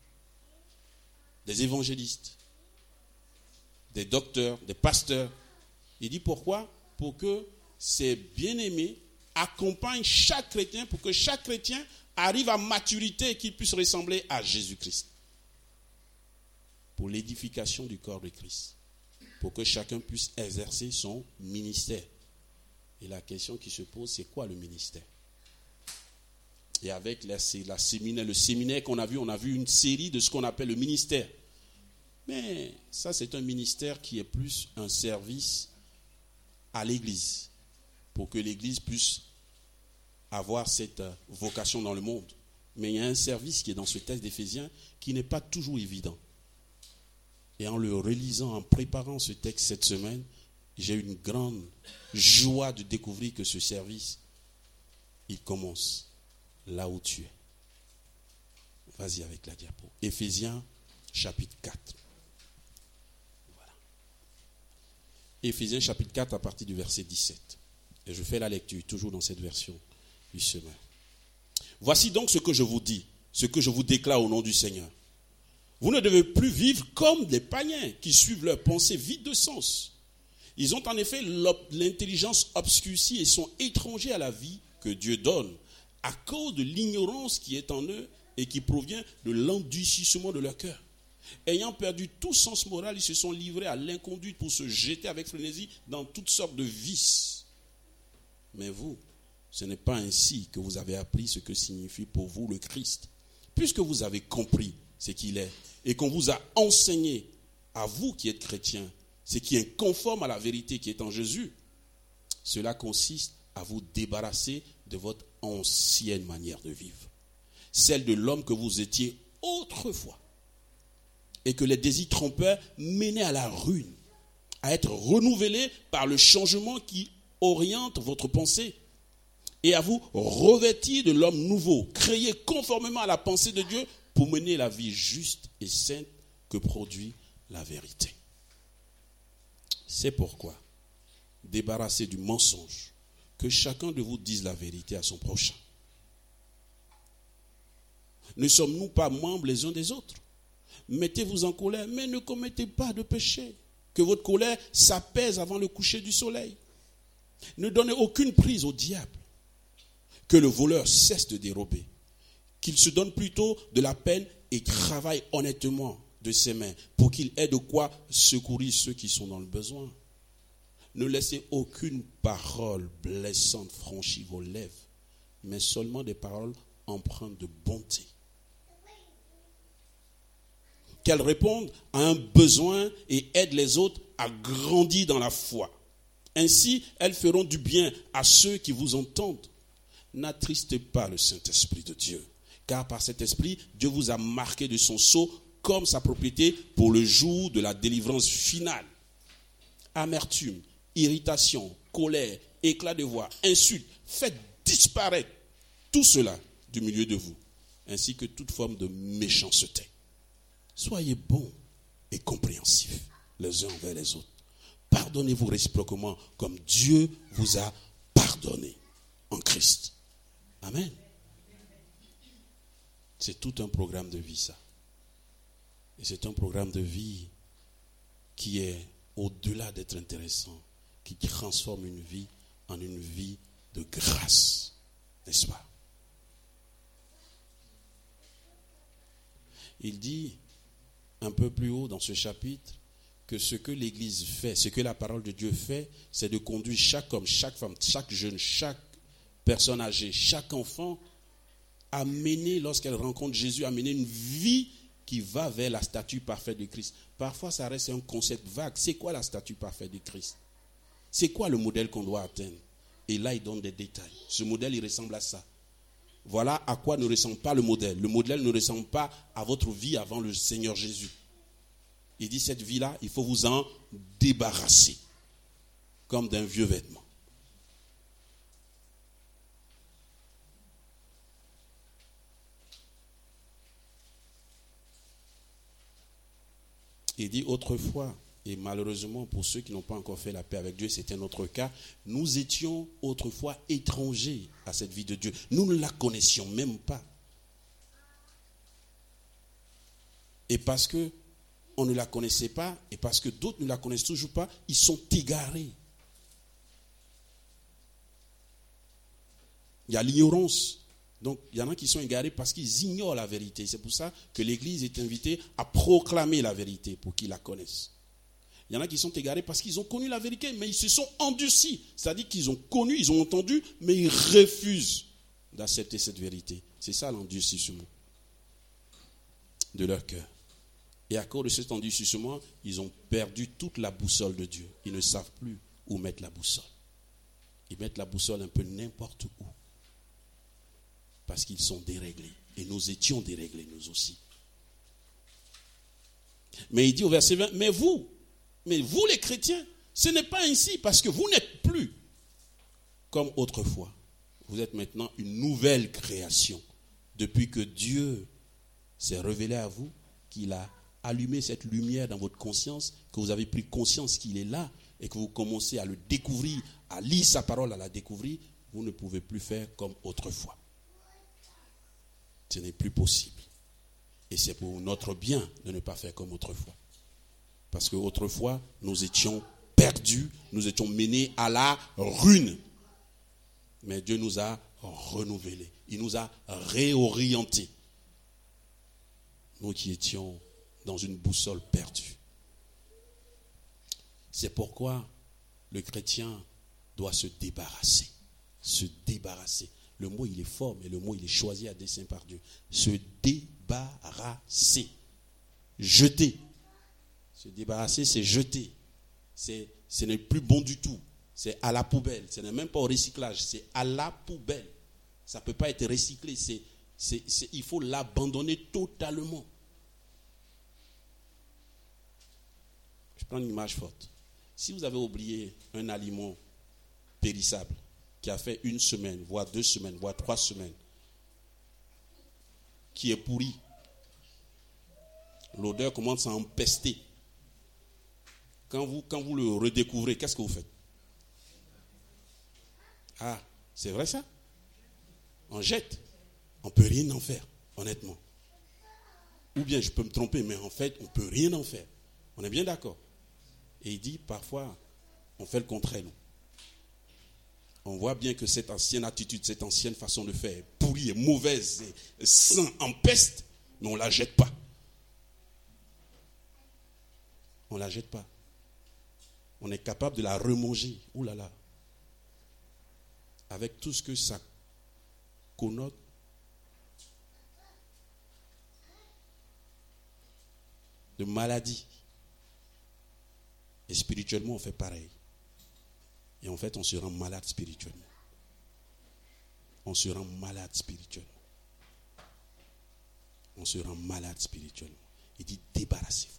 des évangélistes, des docteurs, des pasteurs. Il dit pourquoi? Pour que ces bien-aimés accompagnent chaque chrétien, pour que chaque chrétien arrive à maturité et qu'il puisse ressembler à Jésus-Christ. Pour l'édification du corps de Christ. Pour que chacun puisse exercer son ministère. Et la question qui se pose, c'est quoi le ministère? Et avec la, la séminaire, le séminaire qu'on a vu, on a vu une série de ce qu'on appelle le ministère. Mais ça, c'est un ministère qui est plus un service à l'Église. Pour que l'Église puisse avoir cette vocation dans le monde. Mais il y a un service qui est dans ce texte d'Éphésiens qui n'est pas toujours évident. Et en le relisant, en préparant ce texte cette semaine, j'ai eu une grande joie de découvrir que ce service, il commence là où tu es. Vas-y avec la diapo. Éphésiens chapitre quatre. Éphésiens chapitre quatre à partir du verset dix-sept. Et je fais la lecture, toujours dans cette version du semeur. Voici donc ce que je vous dis, ce que je vous déclare au nom du Seigneur. Vous ne devez plus vivre comme des païens qui suivent leurs pensées vides de sens. Ils ont en effet l'intelligence obscurcie et sont étrangers à la vie que Dieu donne à cause de l'ignorance qui est en eux et qui provient de l'endurcissement de leur cœur. Ayant perdu tout sens moral, ils se sont livrés à l'inconduite pour se jeter avec frénésie dans toutes sortes de vices. Mais vous, ce n'est pas ainsi que vous avez appris ce que signifie pour vous le Christ. Puisque vous avez compris ce qu'il est et qu'on vous a enseigné, à vous qui êtes chrétiens, ce qui est conforme à la vérité qui est en Jésus, cela consiste à vous débarrasser de votre ancienne manière de vivre, celle de l'homme que vous étiez autrefois, et que les désirs trompeurs menaient à la ruine, à être renouvelés par le changement qui oriente votre pensée, et à vous revêtir de l'homme nouveau, créé conformément à la pensée de Dieu pour mener la vie juste et sainte que produit la vérité. C'est pourquoi, débarrassez du mensonge, que chacun de vous dise la vérité à son prochain. Ne sommes-nous pas membres les uns des autres? Mettez-vous en colère, mais ne commettez pas de péché. Que votre colère s'apaise avant le coucher du soleil. Ne donnez aucune prise au diable. Que le voleur cesse de dérober. Qu'il se donne plutôt de la peine et travaille honnêtement de ses mains pour qu'il ait de quoi secourir ceux qui sont dans le besoin. Ne laissez aucune parole blessante franchir vos lèvres, mais seulement des paroles empreintes de bonté. Qu'elles répondent à un besoin et aident les autres à grandir dans la foi. Ainsi, elles feront du bien à ceux qui vous entendent. N'attristez pas le Saint-Esprit de Dieu, car par cet esprit, Dieu vous a marqué de son sceau comme sa propriété pour le jour de la délivrance finale. Amertume, irritation, colère, éclat de voix, insulte, faites disparaître tout cela du milieu de vous, ainsi que toute forme de méchanceté. Soyez bons et compréhensifs les uns envers les autres. Pardonnez-vous réciproquement comme Dieu vous a pardonné en Christ. Amen. C'est tout un programme de vie, ça. Et c'est un programme de vie qui est au-delà d'être intéressant, qui transforme une vie en une vie de grâce, n'est-ce pas? Il dit un peu plus haut dans ce chapitre que ce que l'Église fait, ce que la parole de Dieu fait, c'est de conduire chaque homme, chaque femme, chaque jeune, chaque personne âgée, chaque enfant à mener, lorsqu'elle rencontre Jésus, à mener une vie qui va vers la statue parfaite de Christ. Parfois, ça reste un concept vague. C'est quoi la statue parfaite de Christ? C'est quoi le modèle qu'on doit atteindre? Et là, il donne des détails. Ce modèle, il ressemble à ça. Voilà à quoi ne ressemble pas le modèle. Le modèle ne ressemble pas à votre vie avant le Seigneur Jésus. Il dit, cette vie-là, il faut vous en débarrasser, comme d'un vieux vêtement. Il dit autrefois, et malheureusement pour ceux qui n'ont pas encore fait la paix avec Dieu, c'était notre cas, nous étions autrefois étrangers à cette vie de Dieu. Nous ne la connaissions même pas. Et parce que on ne la connaissait pas, et parce que d'autres ne la connaissent toujours pas, ils sont égarés. Il y a l'ignorance. Donc, il y en a qui sont égarés parce qu'ils ignorent la vérité. C'est pour ça que l'Église est invitée à proclamer la vérité pour qu'ils la connaissent. Il y en a qui sont égarés parce qu'ils ont connu la vérité, mais ils se sont endurcis. C'est-à-dire qu'ils ont connu, ils ont entendu, mais ils refusent d'accepter cette vérité. C'est ça l'endurcissement de leur cœur. Et à cause de cet endurcissement, ils ont perdu toute la boussole de Dieu. Ils ne savent plus où mettre la boussole. Ils mettent la boussole un peu n'importe où. Parce qu'ils sont déréglés. Et nous étions déréglés, nous aussi. Mais il dit au verset vingt, mais vous, mais vous les chrétiens, ce n'est pas ainsi, parce que vous n'êtes plus comme autrefois. Vous êtes maintenant une nouvelle création. Depuis que Dieu s'est révélé à vous, qu'il a allumé cette lumière dans votre conscience, que vous avez pris conscience qu'il est là, et que vous commencez à le découvrir, à lire sa parole, à la découvrir, vous ne pouvez plus faire comme autrefois. Ce n'est plus possible. Et c'est pour notre bien de ne pas faire comme autrefois. Parce qu'autrefois, nous étions perdus, nous étions menés à la ruine. Mais Dieu nous a renouvelés. Il nous a réorientés. Nous qui étions dans une boussole perdue. C'est pourquoi le chrétien doit se débarrasser. Se débarrasser. Le mot, il est fort, mais le mot, il est choisi à dessein par Dieu. Se débarrasser. Jeter. Se débarrasser, c'est jeter. C'est, ce n'est plus bon du tout. C'est à la poubelle. Ce n'est même pas au recyclage. C'est à la poubelle. Ça ne peut pas être recyclé. C'est, c'est, c'est, il faut l'abandonner totalement. Je prends une image forte. Si vous avez oublié un aliment périssable qui a fait une semaine, voire deux semaines, voire trois semaines, qui est pourri, l'odeur commence à empester. Quand vous, quand vous le redécouvrez, qu'est-ce que vous faites? Ah, c'est vrai ça? On jette. On ne peut rien en faire, honnêtement. Ou bien je peux me tromper, mais en fait, on ne peut rien en faire. On est bien d'accord. Et il dit, parfois, on fait le contraire, nous. On voit bien que cette ancienne attitude, cette ancienne façon de faire, pourrie et mauvaise, et sang, empeste, mais on ne la jette pas. On ne la jette pas. On est capable de la remanger. Ouh là là. Avec tout ce que ça connote. De maladie. Et spirituellement, on fait pareil. Et en fait, on se rend malade spirituellement. On se rend malade spirituellement. On se rend malade spirituellement. Il dit, débarrassez-vous.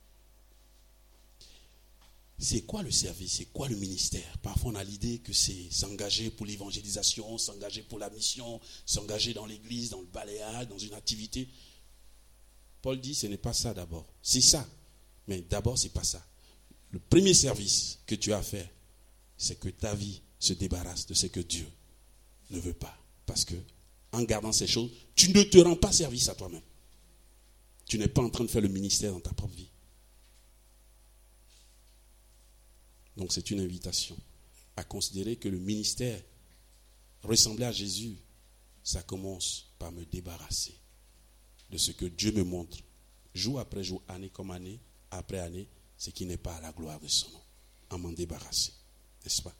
C'est quoi le service? C'est quoi le ministère? Parfois, on a l'idée que c'est s'engager pour l'évangélisation, s'engager pour la mission, s'engager dans l'église, dans le balayage, dans une activité. Paul dit, ce n'est pas ça d'abord. C'est ça. Mais d'abord, ce n'est pas ça. Le premier service que tu as à faire, c'est que ta vie se débarrasse de ce que Dieu ne veut pas. Parce que, en gardant ces choses, tu ne te rends pas service à toi-même. Tu n'es pas en train de faire le ministère dans ta propre vie. Donc c'est une invitation à considérer que le ministère, ressembler à Jésus, ça commence par me débarrasser de ce que Dieu me montre, jour après jour, année comme année, après année, ce qui n'est pas à la gloire de son nom. À m'en débarrasser, n'est-ce pas?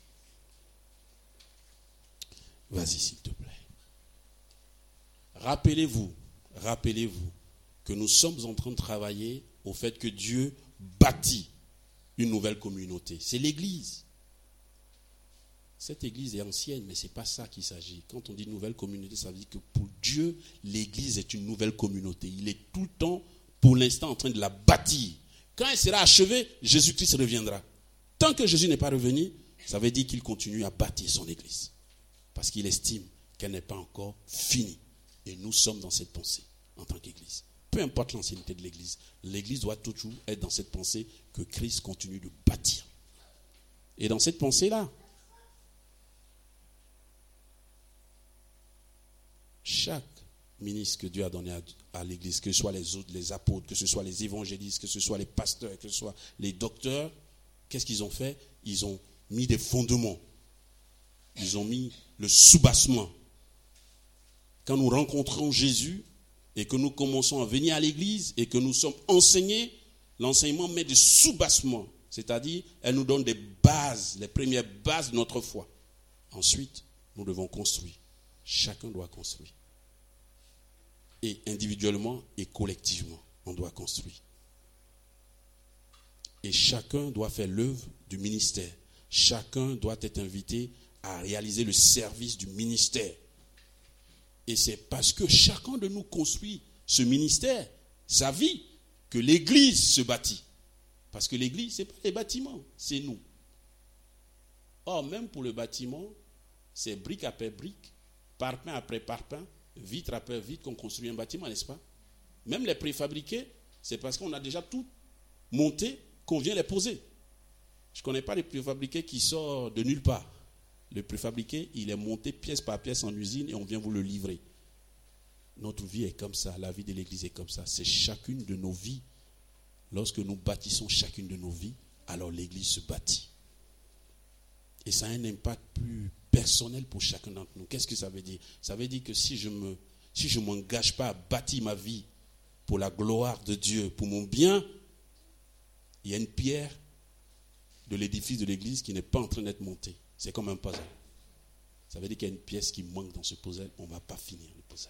Vas-y s'il te plaît. Rappelez-vous, rappelez-vous que nous sommes en train de travailler au fait que Dieu bâtit une nouvelle communauté. C'est l'église. Cette église est ancienne, mais ce n'est pas ça qu'il s'agit. Quand on dit nouvelle communauté, ça veut dire que pour Dieu, l'église est une nouvelle communauté. Il est tout le temps, pour l'instant, en train de la bâtir. Quand elle sera achevée, Jésus-Christ reviendra. Tant que Jésus n'est pas revenu, ça veut dire qu'il continue à bâtir son église. Parce qu'il estime qu'elle n'est pas encore finie. Et nous sommes dans cette pensée en tant qu'église. Peu importe l'ancienneté de l'église, l'église doit toujours être dans cette pensée que Christ continue de bâtir. Et dans cette pensée-là, chaque ministre que Dieu a donné à, à l'église, que ce soit les autres, les apôtres, que ce soit les évangélistes, que ce soit les pasteurs, que ce soit les docteurs, qu'est-ce qu'ils ont fait? Ils ont mis des fondements. Ils ont mis le soubassement. Quand nous rencontrons Jésus et que nous commençons à venir à l'église et que nous sommes enseignés, l'enseignement met des soubassements. C'est-à-dire, elle nous donne des bases, les premières bases de notre foi. Ensuite, nous devons construire. Chacun doit construire. Et individuellement et collectivement, on doit construire. Et chacun doit faire l'œuvre du ministère. Chacun doit être invité à réaliser le service du ministère. Et c'est parce que chacun de nous construit ce ministère, sa vie, que l'église se bâtit. Parce que l'église, ce n'est pas les bâtiments, c'est nous. Or, même pour le bâtiment, c'est brique après brique, parpaing après parpaing, vitre après vitre qu'on construit un bâtiment, n'est-ce pas? Même les préfabriqués, c'est parce qu'on a déjà tout monté qu'on vient les poser. Je ne connais pas les préfabriqués qui sortent de nulle part. Le préfabriqué, il est monté pièce par pièce en usine et on vient vous le livrer. Notre vie est comme ça, la vie de l'Église est comme ça. C'est chacune de nos vies. Lorsque nous bâtissons chacune de nos vies, alors l'Église se bâtit. Et ça a un impact plus personnel pour chacun d'entre nous. Qu'est-ce que ça veut dire? Ça veut dire que si je me, si je ne m'engage pas à bâtir ma vie pour la gloire de Dieu, pour mon bien, il y a une pierre de l'édifice de l'Église qui n'est pas en train d'être montée. C'est comme un puzzle. Ça veut dire qu'il y a une pièce qui manque dans ce puzzle. On ne va pas finir le puzzle.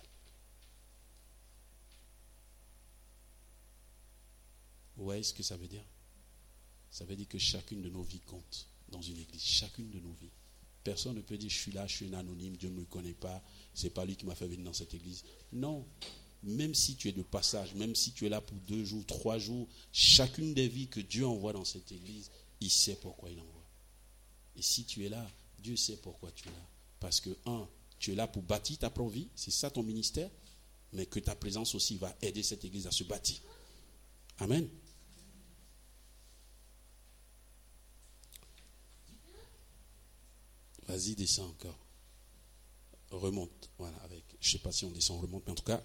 Vous voyez ce que ça veut dire? Ça veut dire que chacune de nos vies compte dans une église. Chacune de nos vies. Personne ne peut dire je suis là, je suis un anonyme, Dieu ne me connaît pas, c'est pas lui qui m'a fait venir dans cette église. Non. Même si tu es de passage, même si tu es là pour deux jours, trois jours, chacune des vies que Dieu envoie dans cette église, il sait pourquoi il envoie. Et si tu es là, Dieu sait pourquoi tu es là. Parce que, un, tu es là pour bâtir ta propre vie, c'est ça ton ministère, mais que ta présence aussi va aider cette église à se bâtir. Amen. Vas-y, descends encore. Remonte. Voilà, avec. Je ne sais pas si on descend, on remonte, mais en tout cas.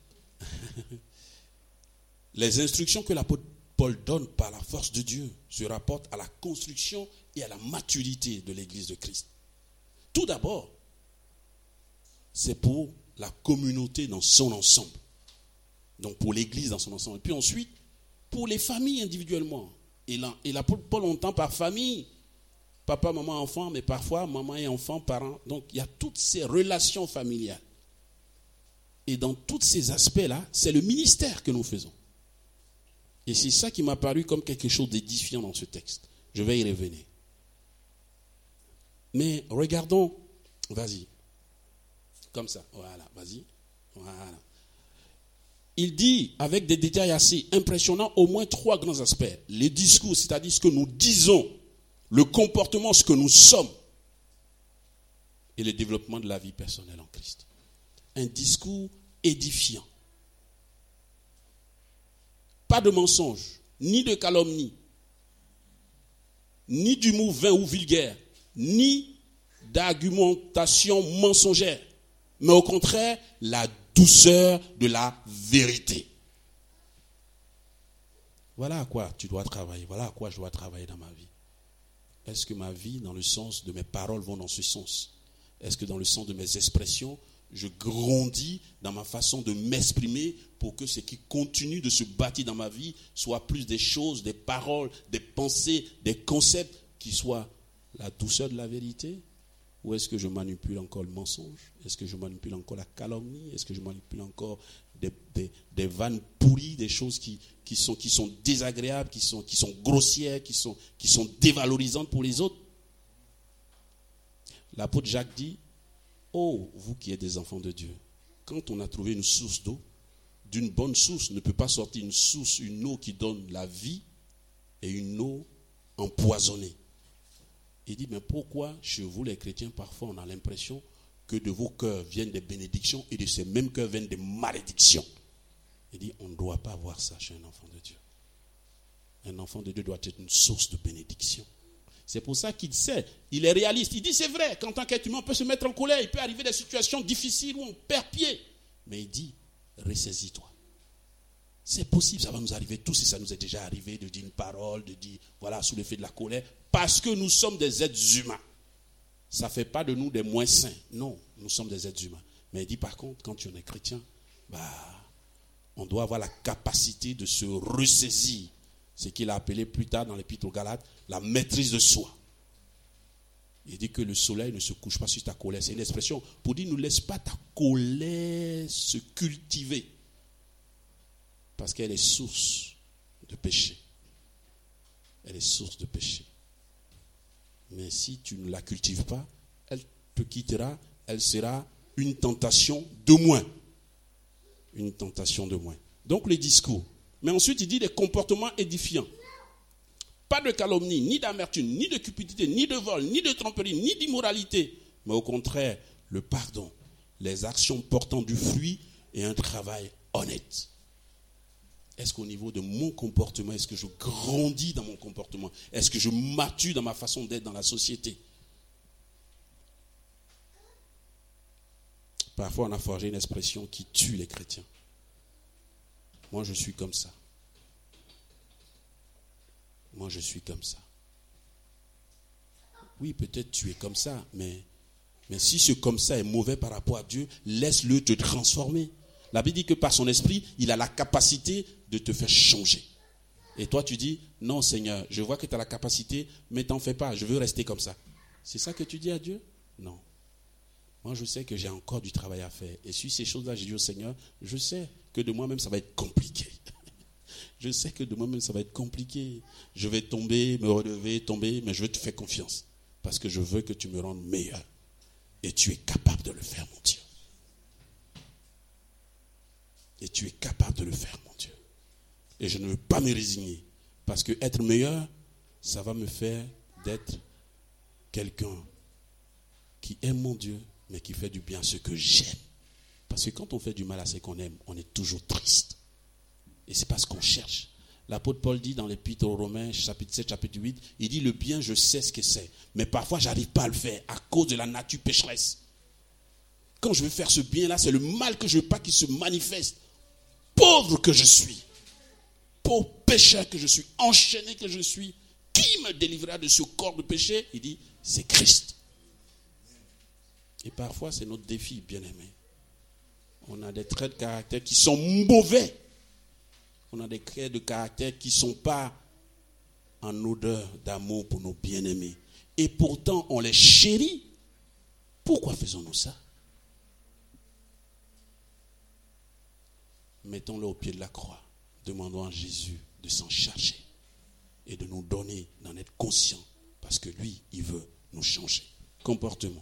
Les instructions que l'apôtre Paul donne par la force de Dieu se rapportent à la construction et à la maturité de l'Église de Christ. Tout d'abord, c'est pour la communauté dans son ensemble. Donc pour l'Église dans son ensemble. Et puis ensuite, pour les familles individuellement. Et, là, et l'apôtre Paul entend par famille, papa, maman, enfant, mais parfois maman et enfant, parents. Donc il y a toutes ces relations familiales. Et dans tous ces aspects-là, c'est le ministère que nous faisons. Et c'est ça qui m'a paru comme quelque chose d'édifiant dans ce texte. Je vais y revenir. Mais regardons, vas-y, comme ça, voilà, vas-y, voilà. Il dit, avec des détails assez impressionnants, au moins trois grands aspects. Les discours, c'est-à-dire ce que nous disons, le comportement, ce que nous sommes, et le développement de la vie personnelle en Christ. Un discours édifiant. Pas de mensonge, ni de calomnie, ni d'humour vain ou vulgaire, ni d'argumentation mensongère, mais au contraire, la douceur de la vérité. Voilà à quoi tu dois travailler, voilà à quoi je dois travailler dans ma vie. Est-ce que ma vie, dans le sens de mes paroles, vont dans ce sens? Est-ce que dans le sens de mes expressions, je grandis dans ma façon de m'exprimer pour que ce qui continue de se bâtir dans ma vie soit plus des choses, des paroles, des pensées, des concepts qui soient la douceur de la vérité? Ou est-ce que je manipule encore le mensonge? Est-ce que je manipule encore la calomnie? Est-ce que je manipule encore des, des, des vannes pourries, des choses qui, qui, sont, qui sont désagréables, qui sont, qui sont grossières, qui sont, qui sont dévalorisantes pour les autres? L'apôtre Jacques dit: oh, vous qui êtes des enfants de Dieu, quand on a trouvé une source d'eau, d'une bonne source ne peut pas sortir une source, une eau qui donne la vie et une eau empoisonnée. Il dit, mais pourquoi chez vous les chrétiens, parfois on a l'impression que de vos cœurs viennent des bénédictions et de ces mêmes cœurs viennent des malédictions? Il dit, on ne doit pas avoir ça chez un enfant de Dieu. Un enfant de Dieu doit être une source de bénédiction. C'est pour ça qu'il sait, il est réaliste. Il dit, c'est vrai qu'en tant qu'être humain, on peut se mettre en colère, il peut arriver des situations difficiles où on perd pied. Mais il dit, ressaisis-toi. C'est possible, ça va nous arriver tous, et ça nous est déjà arrivé de dire une parole, de dire, voilà, sous l'effet de la colère, parce que nous sommes des êtres humains. Ça ne fait pas de nous des moins saints. Non, nous sommes des êtres humains. Mais il dit, par contre, quand tu es chrétien, bah, on doit avoir la capacité de se ressaisir. Ce qu'il a appelé plus tard dans l'Épître aux Galates, la maîtrise de soi. Il dit que le soleil ne se couche pas sur ta colère. C'est une expression pour dire, ne laisse pas ta colère se cultiver. Parce qu'elle est source de péché. Elle est source de péché. Mais si tu ne la cultives pas, elle te quittera, elle sera une tentation de moins. Une tentation de moins. Donc les discours. Mais ensuite, il dit des comportements édifiants. Pas de calomnie, ni d'amertume, ni de cupidité, ni de vol, ni de tromperie, ni d'immoralité. Mais au contraire, le pardon, les actions portant du fruit et un travail honnête. Est-ce qu'au niveau de mon comportement, est-ce que je grandis dans mon comportement? Est-ce que je mature dans ma façon d'être dans la société? Parfois, on a forgé une expression qui tue les chrétiens. Moi, je suis comme ça. Moi, je suis comme ça. Oui, peut-être tu es comme ça, mais, mais si ce comme ça est mauvais par rapport à Dieu, laisse-le te transformer. La Bible dit que par son esprit, il a la capacité de te faire changer. Et toi, tu dis, non Seigneur, je vois que tu as la capacité, mais t'en fais pas, je veux rester comme ça. C'est ça que tu dis à Dieu? Non. Moi, je sais que j'ai encore du travail à faire. Et sur ces choses-là, j'ai dit au Seigneur, je sais que de moi-même, ça va être compliqué. Je sais que de moi-même, ça va être compliqué. Je vais tomber, me relever, tomber, mais je vais te faire confiance. Parce que je veux que tu me rendes meilleur. Et tu es capable de le faire, mon Dieu. Et tu es capable de le faire, mon Dieu. Et je ne veux pas me résigner. Parce que être meilleur, ça va me faire d'être quelqu'un qui aime mon Dieu, mais qui fait du bien à ce que j'aime. Parce que quand on fait du mal à ce qu'on aime, on est toujours triste. Et c'est parce qu'on cherche. L'apôtre Paul dit dans l'épître aux Romains, chapitre sept, chapitre huit, il dit le bien, je sais ce que c'est. Mais parfois, je n'arrive pas à le faire à cause de la nature pécheresse. Quand je veux faire ce bien-là, c'est le mal que je ne veux pas qui se manifeste. Pauvre que je suis, pauvre pécheur que je suis, enchaîné que je suis, qui me délivrera de ce corps de péché? Il dit, c'est Christ. Et parfois, c'est notre défi, bien-aimé. On a des traits de caractère qui sont mauvais. On a des traits de caractère qui ne sont pas en odeur d'amour pour nos bien-aimés. Et pourtant, on les chérit. Pourquoi faisons-nous ça? Mettons-le au pied de la croix. Demandons à Jésus de s'en charger et de nous donner, d'en être conscient, parce que lui, il veut nous changer. Comportement.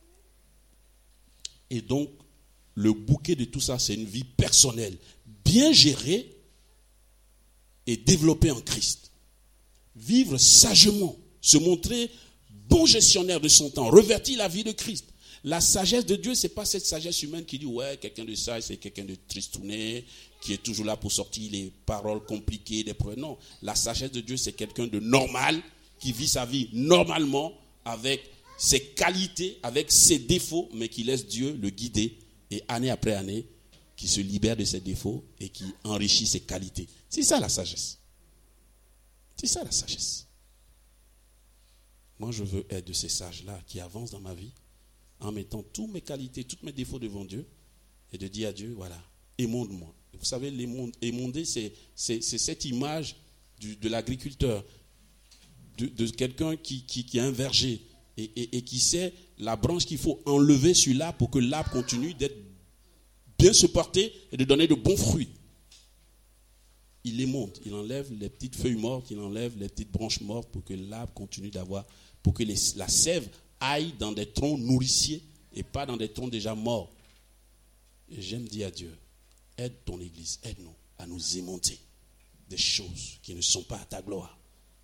Et donc, le bouquet de tout ça, c'est une vie personnelle, bien gérée et développée en Christ. Vivre sagement, se montrer bon gestionnaire de son temps, revêtir la vie de Christ. La sagesse de Dieu, ce n'est pas cette sagesse humaine qui dit, ouais, quelqu'un de sage, c'est quelqu'un de tristouné, qui est toujours là pour sortir les paroles compliquées, des preuves. Non, la sagesse de Dieu, c'est quelqu'un de normal, qui vit sa vie normalement, avec ses qualités, avec ses défauts, mais qui laisse Dieu le guider, et année après année, qui se libère de ses défauts et qui enrichit ses qualités. C'est ça la sagesse. C'est ça la sagesse. Moi, je veux être de ces sages-là qui avancent dans ma vie, en mettant toutes mes qualités, tous mes défauts devant Dieu, et de dire à Dieu, voilà, émonde-moi. Vous savez, émonder, c'est, c'est, c'est cette image du, de l'agriculteur, de, de quelqu'un qui, qui, qui a un verger, et, et, et qui sait la branche qu'il faut enlever sur l'arbre pour que l'arbre continue d'être bien se porter et de donner de bons fruits. Il les monte, il enlève les petites feuilles mortes, il enlève les petites branches mortes pour que l'arbre continue d'avoir, pour que les, la sève aille dans des troncs nourriciers et pas dans des troncs déjà morts. Et j'aime dire à Dieu, aide ton Église, aide-nous à nous émonter des choses qui ne sont pas à ta gloire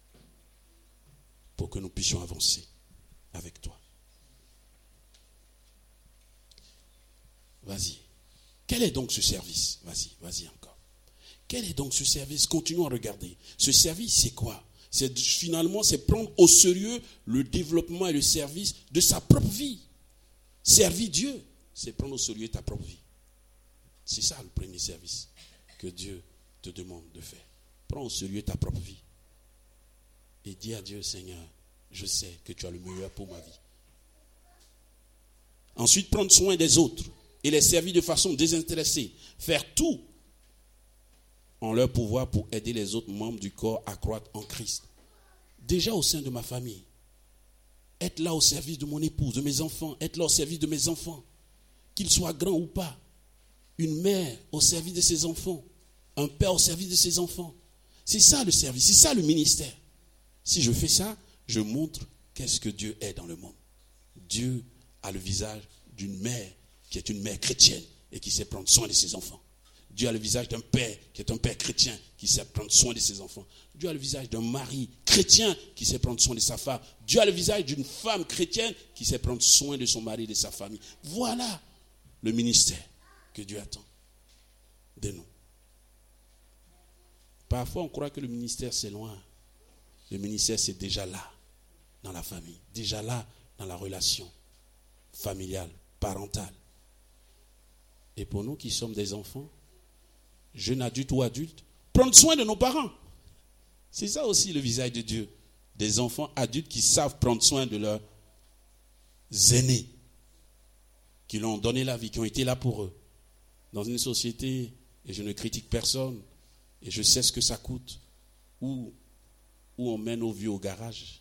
pour que nous puissions avancer avec toi. Vas-y. Quel est donc ce service? Vas-y, vas-y encore. Quel est donc ce service? Continuons à regarder. Ce service, c'est quoi? C'est finalement, c'est prendre au sérieux le développement et le service de sa propre vie. Servir Dieu, c'est prendre au sérieux ta propre vie. C'est ça le premier service que Dieu te demande de faire. Prends au sérieux ta propre vie. Et dis à Dieu, Seigneur, je sais que tu as le meilleur pour ma vie. Ensuite, prendre soin des autres et les servir de façon désintéressée. Faire tout en leur pouvoir pour aider les autres membres du corps à croître en Christ. Déjà au sein de ma famille, être là au service de mon épouse, de mes enfants, être là au service de mes enfants, qu'ils soient grands ou pas. Une mère au service de ses enfants, un père au service de ses enfants. C'est ça le service, c'est ça le ministère. Si je fais ça, je montre qu'est-ce que Dieu est dans le monde. Dieu a le visage d'une mère qui est une mère chrétienne et qui sait prendre soin de ses enfants. Dieu a le visage d'un père qui est un père chrétien qui sait prendre soin de ses enfants. Dieu a le visage d'un mari chrétien qui sait prendre soin de sa femme. Dieu a le visage d'une femme chrétienne qui sait prendre soin de son mari et de sa famille. Voilà le ministère que Dieu attend de nous. Parfois, on croit que le ministère, c'est loin. Le ministère, c'est déjà là, dans la famille. Déjà là, dans la relation familiale, parentale. Et pour nous qui sommes des enfants, jeunes adultes ou adultes, prendre soin de nos parents. C'est ça aussi le visage de Dieu. Des enfants adultes qui savent prendre soin de leurs aînés, qui leur ont donné la vie, qui ont été là pour eux. Dans une société, et je ne critique personne, et je sais ce que ça coûte, où, où on mène nos vieux au garage.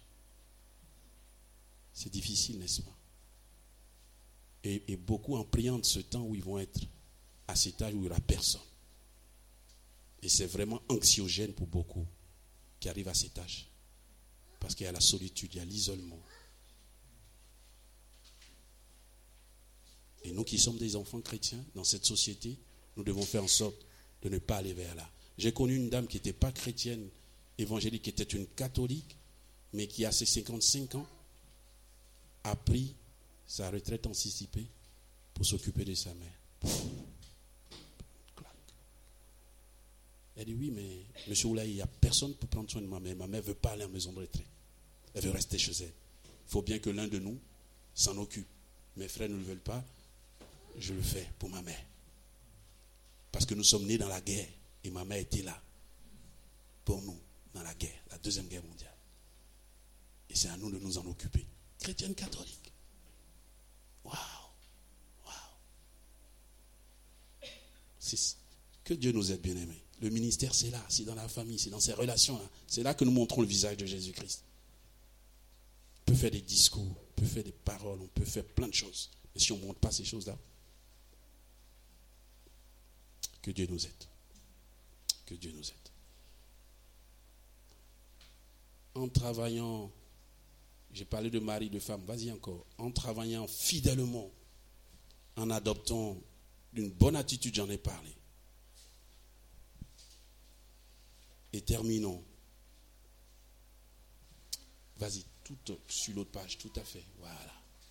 C'est difficile, n'est-ce pas? Et, et beaucoup en priant de ce temps où ils vont être à cet âge où il n'y aura personne. Et c'est vraiment anxiogène pour beaucoup qui arrivent à cet âge. Parce qu'il y a la solitude, il y a l'isolement. Et nous qui sommes des enfants chrétiens dans cette société, nous devons faire en sorte de ne pas aller vers là. J'ai connu une dame qui n'était pas chrétienne, évangélique, qui était une catholique, mais qui à ses cinquante-cinq ans a pris sa retraite anticipée pour s'occuper de sa mère. Elle dit oui, mais monsieur Oulaï, il n'y a personne pour prendre soin de ma mère. Ma mère ne veut pas aller en maison de retraite. Elle veut rester chez elle. Il faut bien que l'un de nous s'en occupe. Mes frères ne le veulent pas. Je le fais pour ma mère. Parce que nous sommes nés dans la guerre. Et ma mère était là pour nous dans la guerre, la deuxième guerre mondiale. Et c'est à nous de nous en occuper. Chrétienne catholique. Waouh! Waouh! C'est que Dieu nous aide, bien-aimés. Le ministère, c'est là, c'est dans la famille, c'est dans ces relations-là. C'est là que nous montrons le visage de Jésus-Christ. On peut faire des discours, on peut faire des paroles, on peut faire plein de choses. Mais si on ne montre pas ces choses-là, que Dieu nous aide. Que Dieu nous aide. En travaillant, j'ai parlé de mari, de femme, vas-y encore. En travaillant fidèlement, en adoptant une bonne attitude, j'en ai parlé. Et terminons. Vas-y, tout sur l'autre page, tout à fait. Voilà.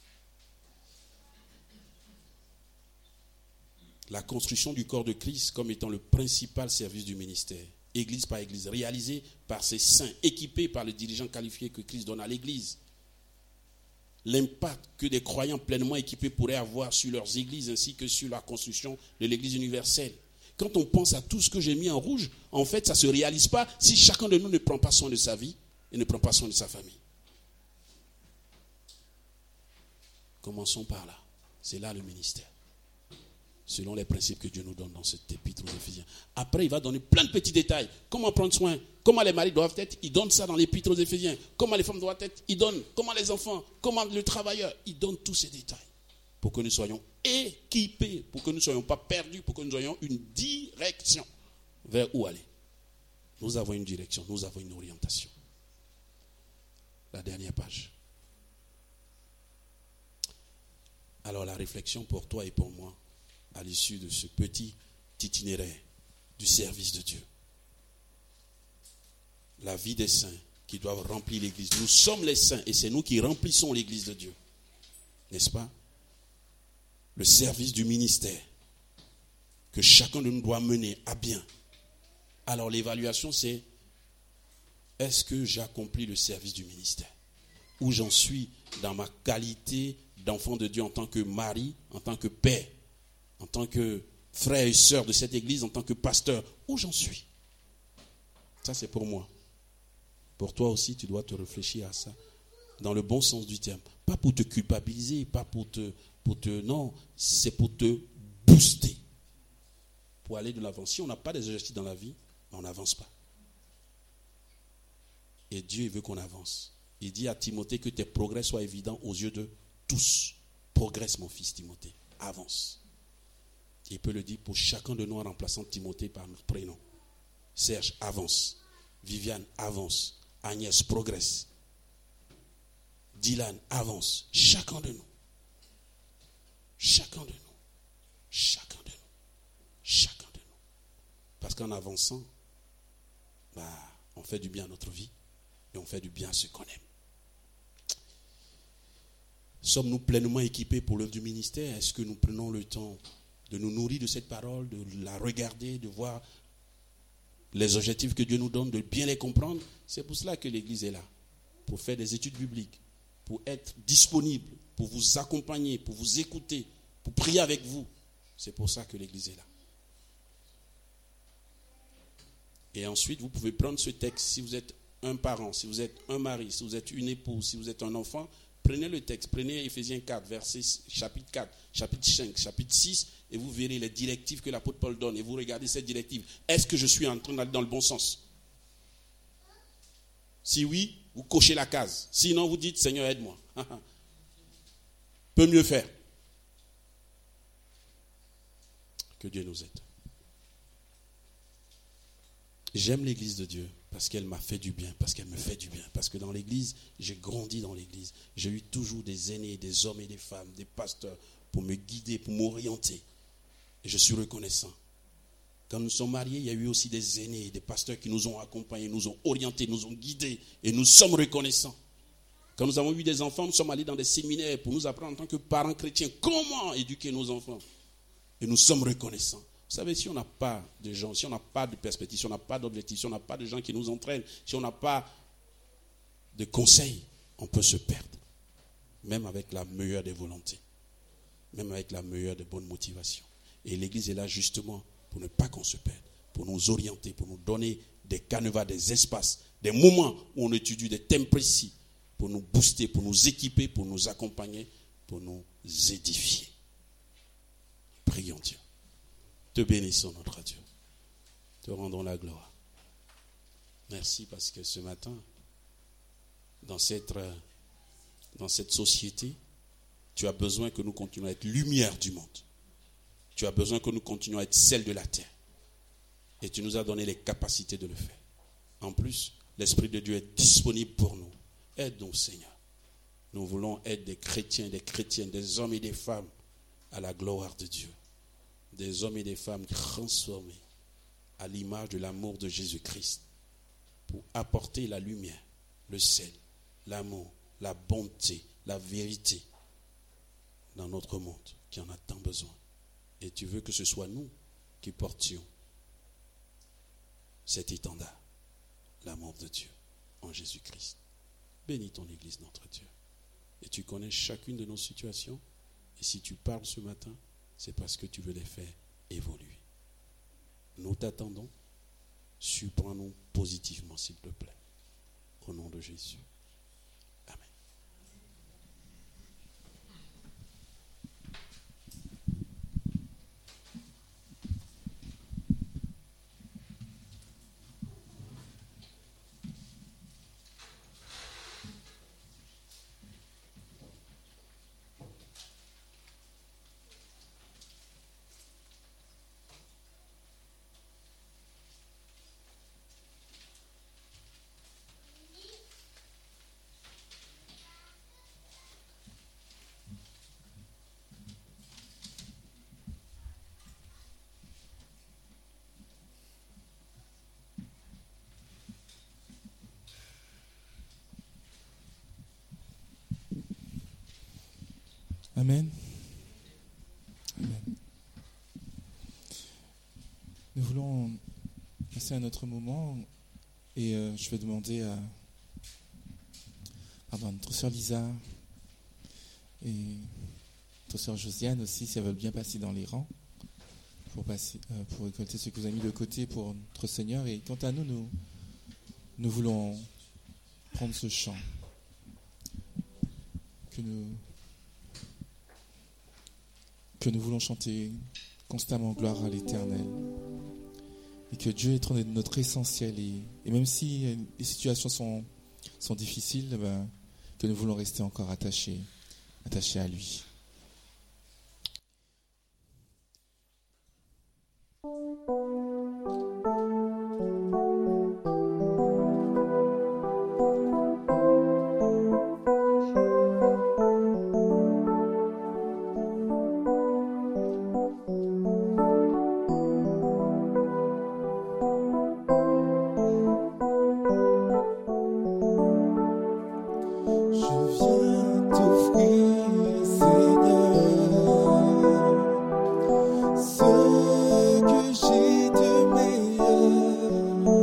La construction du corps de Christ comme étant le principal service du ministère. Église par église, réalisé par ses saints, équipés par les dirigeants qualifiés que Christ donne à l'église. L'impact que des croyants pleinement équipés pourraient avoir sur leurs églises ainsi que sur la construction de l'église universelle. Quand on pense à tout ce que j'ai mis en rouge, en fait, ça ne se réalise pas si chacun de nous ne prend pas soin de sa vie et ne prend pas soin de sa famille. Commençons par là. C'est là le ministère. Selon les principes que Dieu nous donne dans cette épître aux Éphésiens. Après, il va donner plein de petits détails. Comment prendre soin, comment les maris doivent être, il donne ça dans l'épître aux Éphésiens. Comment les femmes doivent être, il donne. Comment les enfants, comment le travailleur, il donne tous ces détails. Pour que nous soyons équipés, pour que nous ne soyons pas perdus, pour que nous ayons une direction vers où aller. Nous avons une direction, nous avons une orientation. La dernière page. Alors la réflexion pour toi et pour moi, à l'issue de ce petit itinéraire du service de Dieu. La vie des saints qui doivent remplir l'église. Nous sommes les saints et c'est nous qui remplissons l'église de Dieu. N'est-ce pas? Le service du ministère que chacun de nous doit mener à bien. Alors l'évaluation c'est, est-ce que j'ai accompli le service du ministère? Où j'en suis dans ma qualité d'enfant de Dieu en tant que mari, en tant que père, en tant que frère et sœur de cette église, en tant que pasteur, où j'en suis? Ça c'est pour moi. Pour toi aussi, tu dois te réfléchir à ça, dans le bon sens du terme. Pas pour te culpabiliser, pas pour te... Pour te, non, c'est pour te booster. Pour aller de l'avant. Si on n'a pas des objectifs dans la vie, on n'avance pas. Et Dieu veut qu'on avance. Il dit à Timothée que tes progrès soient évidents aux yeux de tous. Progresse mon fils Timothée. Avance. Il peut le dire pour chacun de nous en remplaçant Timothée par notre prénom. Serge, avance. Viviane, avance. Agnès, progresse. Dylan, avance. Chacun de nous. Chacun de nous, chacun de nous, chacun de nous. Parce qu'en avançant, bah, on fait du bien à notre vie et on fait du bien à ceux qu'on aime. Sommes-nous pleinement équipés pour l'œuvre du ministère? Est-ce que nous prenons le temps de nous nourrir de cette parole, de la regarder, de voir les objectifs que Dieu nous donne, de bien les comprendre. C'est pour cela que l'Église est là, pour faire des études bibliques, pour être disponible, pour vous accompagner, pour vous écouter, pour prier avec vous. C'est pour ça que l'Église est là. Et ensuite, vous pouvez prendre ce texte. Si vous êtes un parent, si vous êtes un mari, si vous êtes une épouse, si vous êtes un enfant, prenez le texte, prenez Éphésiens quatre, verset, chapitre quatre, chapitre cinq, chapitre six, et vous verrez les directives que l'apôtre Paul donne. Et vous regardez cette directive. Est-ce que je suis en train d'aller dans le bon sens? Si oui, vous cochez la case. Sinon, vous dites, Seigneur, aide-moi. Peut mieux faire. Que Dieu nous aide. J'aime l'église de Dieu parce qu'elle m'a fait du bien, parce qu'elle me fait du bien. Parce que dans l'église, j'ai grandi dans l'église. J'ai eu toujours des aînés, des hommes et des femmes, des pasteurs pour me guider, pour m'orienter. Et je suis reconnaissant. Quand nous sommes mariés, il y a eu aussi des aînés, des pasteurs qui nous ont accompagnés, nous ont orientés, nous ont guidés. Et nous sommes reconnaissants. Quand nous avons eu des enfants, nous sommes allés dans des séminaires pour nous apprendre en tant que parents chrétiens comment éduquer nos enfants. Et nous sommes reconnaissants. Vous savez, si on n'a pas de gens, si on n'a pas de perspective, si on n'a pas d'objectif, si on n'a pas de gens qui nous entraînent, si on n'a pas de conseils, on peut se perdre. Même avec la meilleure des volontés. Même avec la meilleure des bonnes motivations. Et l'Église est là justement pour ne pas qu'on se perde, pour nous orienter, pour nous donner des canevas, des espaces, des moments où on étudie des thèmes précis, pour nous booster, pour nous équiper, pour nous accompagner, pour nous édifier. Prions Dieu. Te bénissons, notre Dieu. Te rendons la gloire. Merci parce que ce matin, dans cette, dans cette société, tu as besoin que nous continuions à être lumière du monde. Tu as besoin que nous continuions à être sel de la terre. Et tu nous as donné les capacités de le faire. En plus, l'Esprit de Dieu est disponible pour nous. Aide-nous, Seigneur. Nous voulons être des chrétiens, des chrétiennes, des hommes et des femmes à la gloire de Dieu. Des hommes et des femmes transformés à l'image de l'amour de Jésus-Christ pour apporter la lumière, le sel, l'amour, la bonté, la vérité dans notre monde qui en a tant besoin. Et tu veux que ce soit nous qui portions cet étendard, l'amour de Dieu en Jésus-Christ. Bénis ton Église, notre Dieu. Et tu connais chacune de nos situations. Et si tu parles ce matin, c'est parce que tu veux les faire évoluer. Nous t'attendons. Surprends-nous positivement, s'il te plaît. Au nom de Jésus. Amen. Amen. Amen. Nous voulons passer à un autre moment et euh, je vais demander à, pardon, à notre sœur Lisa et notre sœur Josiane aussi si elles veulent bien passer dans les rangs pour, passer, euh, pour récolter ce que vous avez mis de côté pour notre Seigneur. Et quant à nous, nous, nous voulons prendre ce chant que nous que nous voulons chanter constamment gloire à l'Éternel. Et que Dieu est notre essentiel. Et, et même si les situations sont, sont difficiles, ben, que nous voulons rester encore attachés, attachés à lui. Ce que j'ai de meilleur.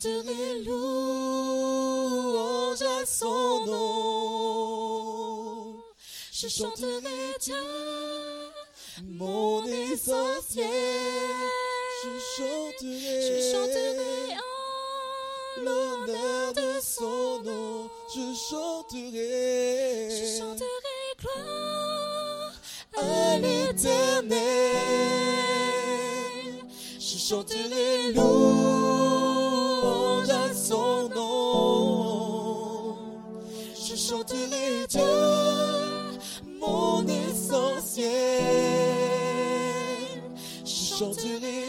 chanterai louange à son nom. Je chanterai Dieu, mon essentiel. Je chanterai, je chanterai en l'honneur de son nom. Je chanterai, je chanterai gloire à l'Éternel. Je chanterai louange à son nom. Je chanterai Dieu, mon essentiel. Je chanterai